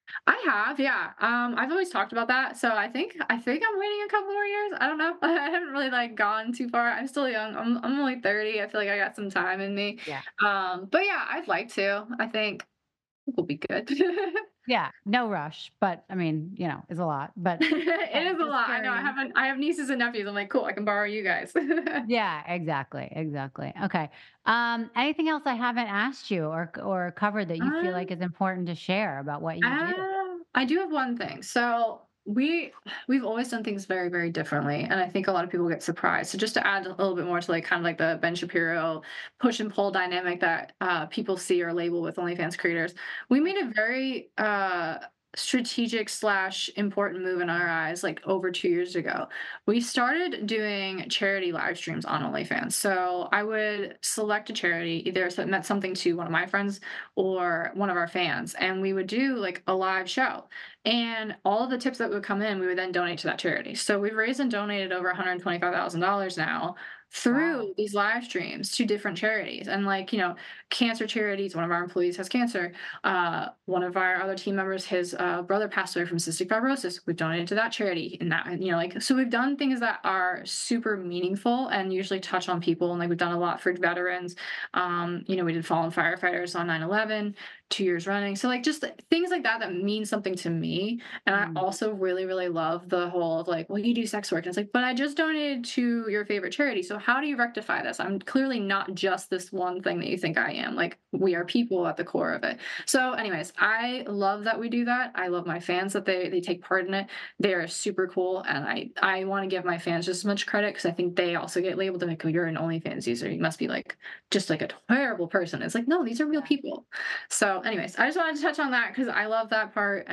Speaker 5: I have, yeah. Um, I've always talked about that. So I think I think I'm waiting a couple more years. I don't know. I haven't really like gone too far. I'm still young. I'm I'm only thirty. I feel like I got some time in me.
Speaker 3: Yeah.
Speaker 5: Um, but yeah, I'd like to. I think we'll be good.
Speaker 3: Yeah, no rush, but I mean, you know, it's a lot. But
Speaker 5: It
Speaker 3: okay,
Speaker 5: is a
Speaker 3: just
Speaker 5: lot. I know. I
Speaker 3: curious.
Speaker 5: have an, I have nieces and nephews. I'm like, cool. I can borrow you guys.
Speaker 3: Yeah, exactly, exactly. Okay. Um, anything else I haven't asked you or or covered that you feel like
Speaker 5: Um,
Speaker 3: is important to share about what you do?
Speaker 5: Um, I do have one thing. So we we've always done things very, very differently. And I think a lot of people get surprised. So just to add a little bit more to like kind of like the Ben Shapiro push and pull dynamic that uh people see or label with OnlyFans creators, we made a very uh strategic slash important move in our eyes like over two years ago. We started doing charity live streams on OnlyFans. So I would select a charity, either if it meant something to one of my friends or one of our fans, and we would do like a live show. And all of the tips that would come in, we would then donate to that charity. So we've raised and donated over one hundred twenty-five thousand dollars now through
Speaker 3: Wow.
Speaker 5: these live streams to different charities. And like, you know, cancer charities, one of our employees has cancer. Uh, one of our other team members, his uh, brother passed away from cystic fibrosis. We've donated to that charity. And that, you know, like, so we've done things that are super meaningful and usually touch on people. And like, we've done a lot for veterans. Um, you know, we did fallen firefighters on nine eleven two years running. So like just things like that that mean something to me. And I
Speaker 3: Mm.
Speaker 5: also really, really love the whole of like, well, you do sex work. And it's like, but I just donated to your favorite charity. So how do you rectify this? I'm clearly not just this one thing that you think I am. Like we are people at the core of it. So anyways, I love that we do that. I love my fans that they they take part in it. They're super cool. And I I want to give my fans just as much credit because I think they also get labeled like, oh, you're an OnlyFans user. You must be like just like a terrible person. It's like, no, these are real people. So anyways, I just wanted to touch on that because I love that part and I think it's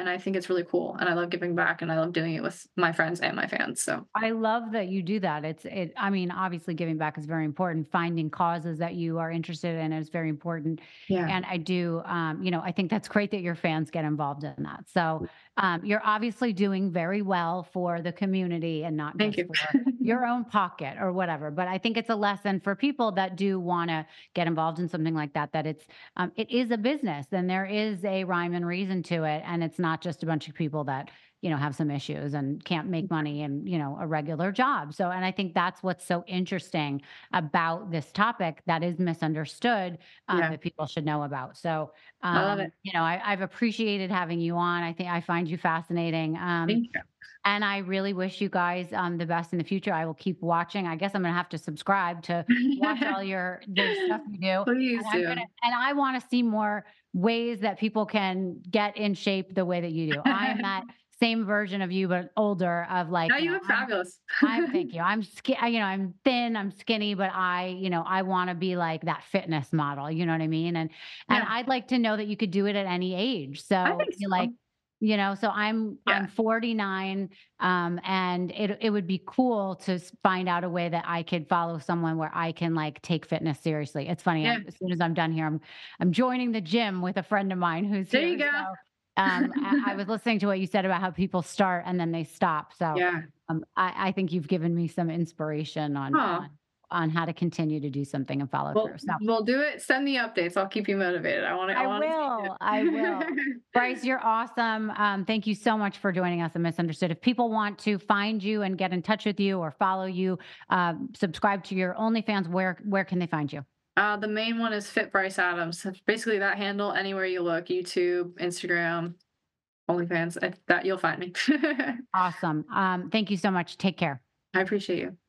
Speaker 5: it's really cool. And I love giving back, and I love doing it with my friends and my fans. So
Speaker 3: I love that you do that. It's, it, I mean, obviously giving back is very important. Finding causes that you are interested in is very important.
Speaker 5: yeah.
Speaker 3: And I do, um, you know, I think that's great that your fans get involved in that. So um, you're obviously doing very well for the community and not
Speaker 5: Thank
Speaker 3: just
Speaker 5: you.
Speaker 3: for your own pocket or whatever. But I think it's a lesson for people that do want to get involved in something like that, that it's, um, it is a business and there is a rhyme and reason to it. And it's not just a bunch of people that, you know, have some issues and can't make money in, you know, a regular job. So, and I think that's what's so interesting about this topic that is misunderstood, um,
Speaker 5: Yeah.
Speaker 3: that people should know about. So, um,
Speaker 5: I love it.
Speaker 3: you know, I, I've appreciated having you on. I think I find you fascinating. Um,
Speaker 5: Thank you.
Speaker 3: and I really wish you guys um, the best in the future. I will keep watching. I guess I'm going to have to subscribe to watch all your, your stuff you do.
Speaker 5: Please
Speaker 3: And, I'm
Speaker 5: do.
Speaker 3: gonna, and I want to see more ways that people can get in shape the way that you do. I am that same version of you, but older, of like,
Speaker 5: Now
Speaker 3: you
Speaker 5: you
Speaker 3: know,
Speaker 5: look
Speaker 3: I'm-
Speaker 5: fabulous.
Speaker 3: I'm thank you. I'm skinny, you know, I'm thin, I'm skinny, but I, you know, I want to be like that fitness model, you know what I mean? And, and
Speaker 5: Yeah.
Speaker 3: I'd like to know that you could do it at any age. So
Speaker 5: I think
Speaker 3: you
Speaker 5: so.
Speaker 3: like, you know, so I'm,
Speaker 5: Yeah.
Speaker 3: I'm forty-nine, um, and it, it would be cool to s- find out a way that I could follow someone where I can like take fitness seriously. It's funny.
Speaker 5: Yeah.
Speaker 3: I'm- as soon as I'm done here, I'm, I'm joining the gym with a friend of mine who's
Speaker 5: There
Speaker 3: here.
Speaker 5: you go.
Speaker 3: So, um, I, I was listening to what you said about how people start and then they stop. So
Speaker 5: Yeah.
Speaker 3: um, I, I think you've given me some inspiration on,
Speaker 5: Aw.
Speaker 3: on on how to continue to do something and follow
Speaker 5: We'll,
Speaker 3: through. So
Speaker 5: we'll do it. Send me updates. I'll keep you motivated. I want to.
Speaker 3: I
Speaker 5: wanna see
Speaker 3: will.
Speaker 5: it.
Speaker 3: I will. Bryce, you're awesome. Um, thank you so much for joining us on Misunderstood. If people want to find you and get in touch with you or follow you, um, subscribe to your OnlyFans, where where can they find you?
Speaker 5: Uh, the main one is Fit Bryce Adams. It's basically that handle anywhere you look: YouTube, Instagram, OnlyFans. I- That you'll find me.
Speaker 3: Awesome. Um, thank you so much. Take care.
Speaker 5: I appreciate you.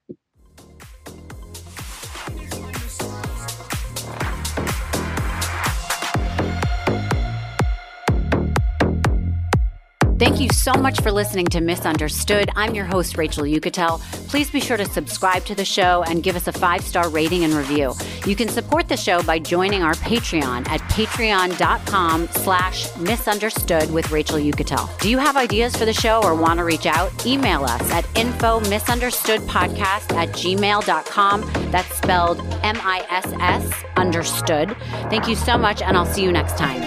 Speaker 3: Thank you so much for listening to Misunderstood. I'm your host, Rachel Yucatel. Please be sure to subscribe to the show and give us a five-star rating and review. You can support the show by joining our Patreon at patreon.com slash misunderstood with Rachel Yucatel. Do you have ideas for the show or want to reach out? Email us at info misunderstoodpodcast at gmail dot com. That's spelled M I S S understood. Thank you so much, and I'll see you next time.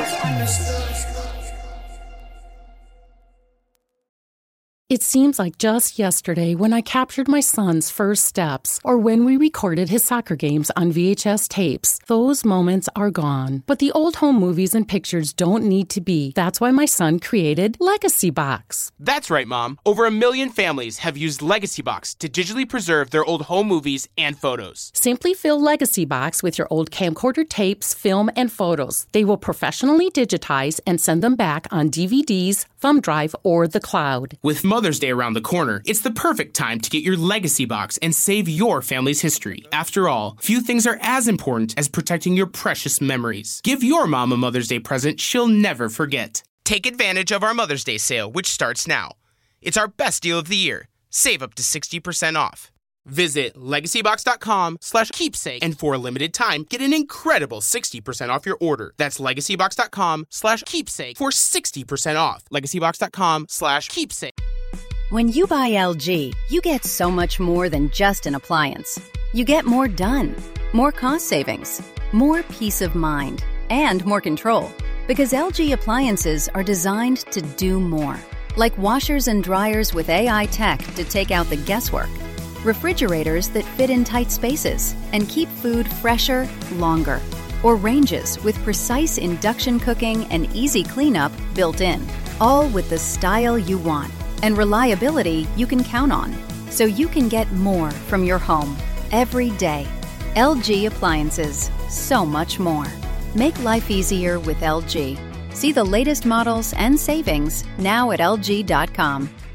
Speaker 1: It seems like just yesterday when I captured my son's first steps or when we recorded his soccer games on V H S tapes. Those moments are gone. But the old home movies and pictures don't need to be. That's why my son created Legacy Box.
Speaker 2: That's right, Mom. Over a million families have used Legacy Box to digitally preserve their old home movies and photos.
Speaker 1: Simply fill Legacy Box with your old camcorder tapes, film, and photos. They will professionally digitize and send them back on D V Ds, thumb drive, or the cloud.
Speaker 2: With Mother's Day around the corner, it's the perfect time to get your Legacy Box and save your family's history. After all, few things are as important as protecting your precious memories. Give your mom a Mother's Day present she'll never forget. Take advantage of our Mother's Day sale, which starts now. It's our best deal of the year. Save up to sixty percent off. Visit legacybox.com slash keepsake, and for a limited time, get an incredible sixty percent off your order. That's legacybox.com slash keepsake for sixty percent off. legacybox.com slash keepsake.
Speaker 7: When you buy L G, you get so much more than just an appliance. You get more done, more cost savings, more peace of mind, and more control. Because L G appliances are designed to do more. Like washers and dryers with A I tech to take out the guesswork. Refrigerators that fit in tight spaces and keep food fresher longer. Or ranges with precise induction cooking and easy cleanup built in. All with the style you want and reliability you can count on. So you can get more from your home every day. L G Appliances. So much more. Make life easier with L G. See the latest models and savings now at L G dot com.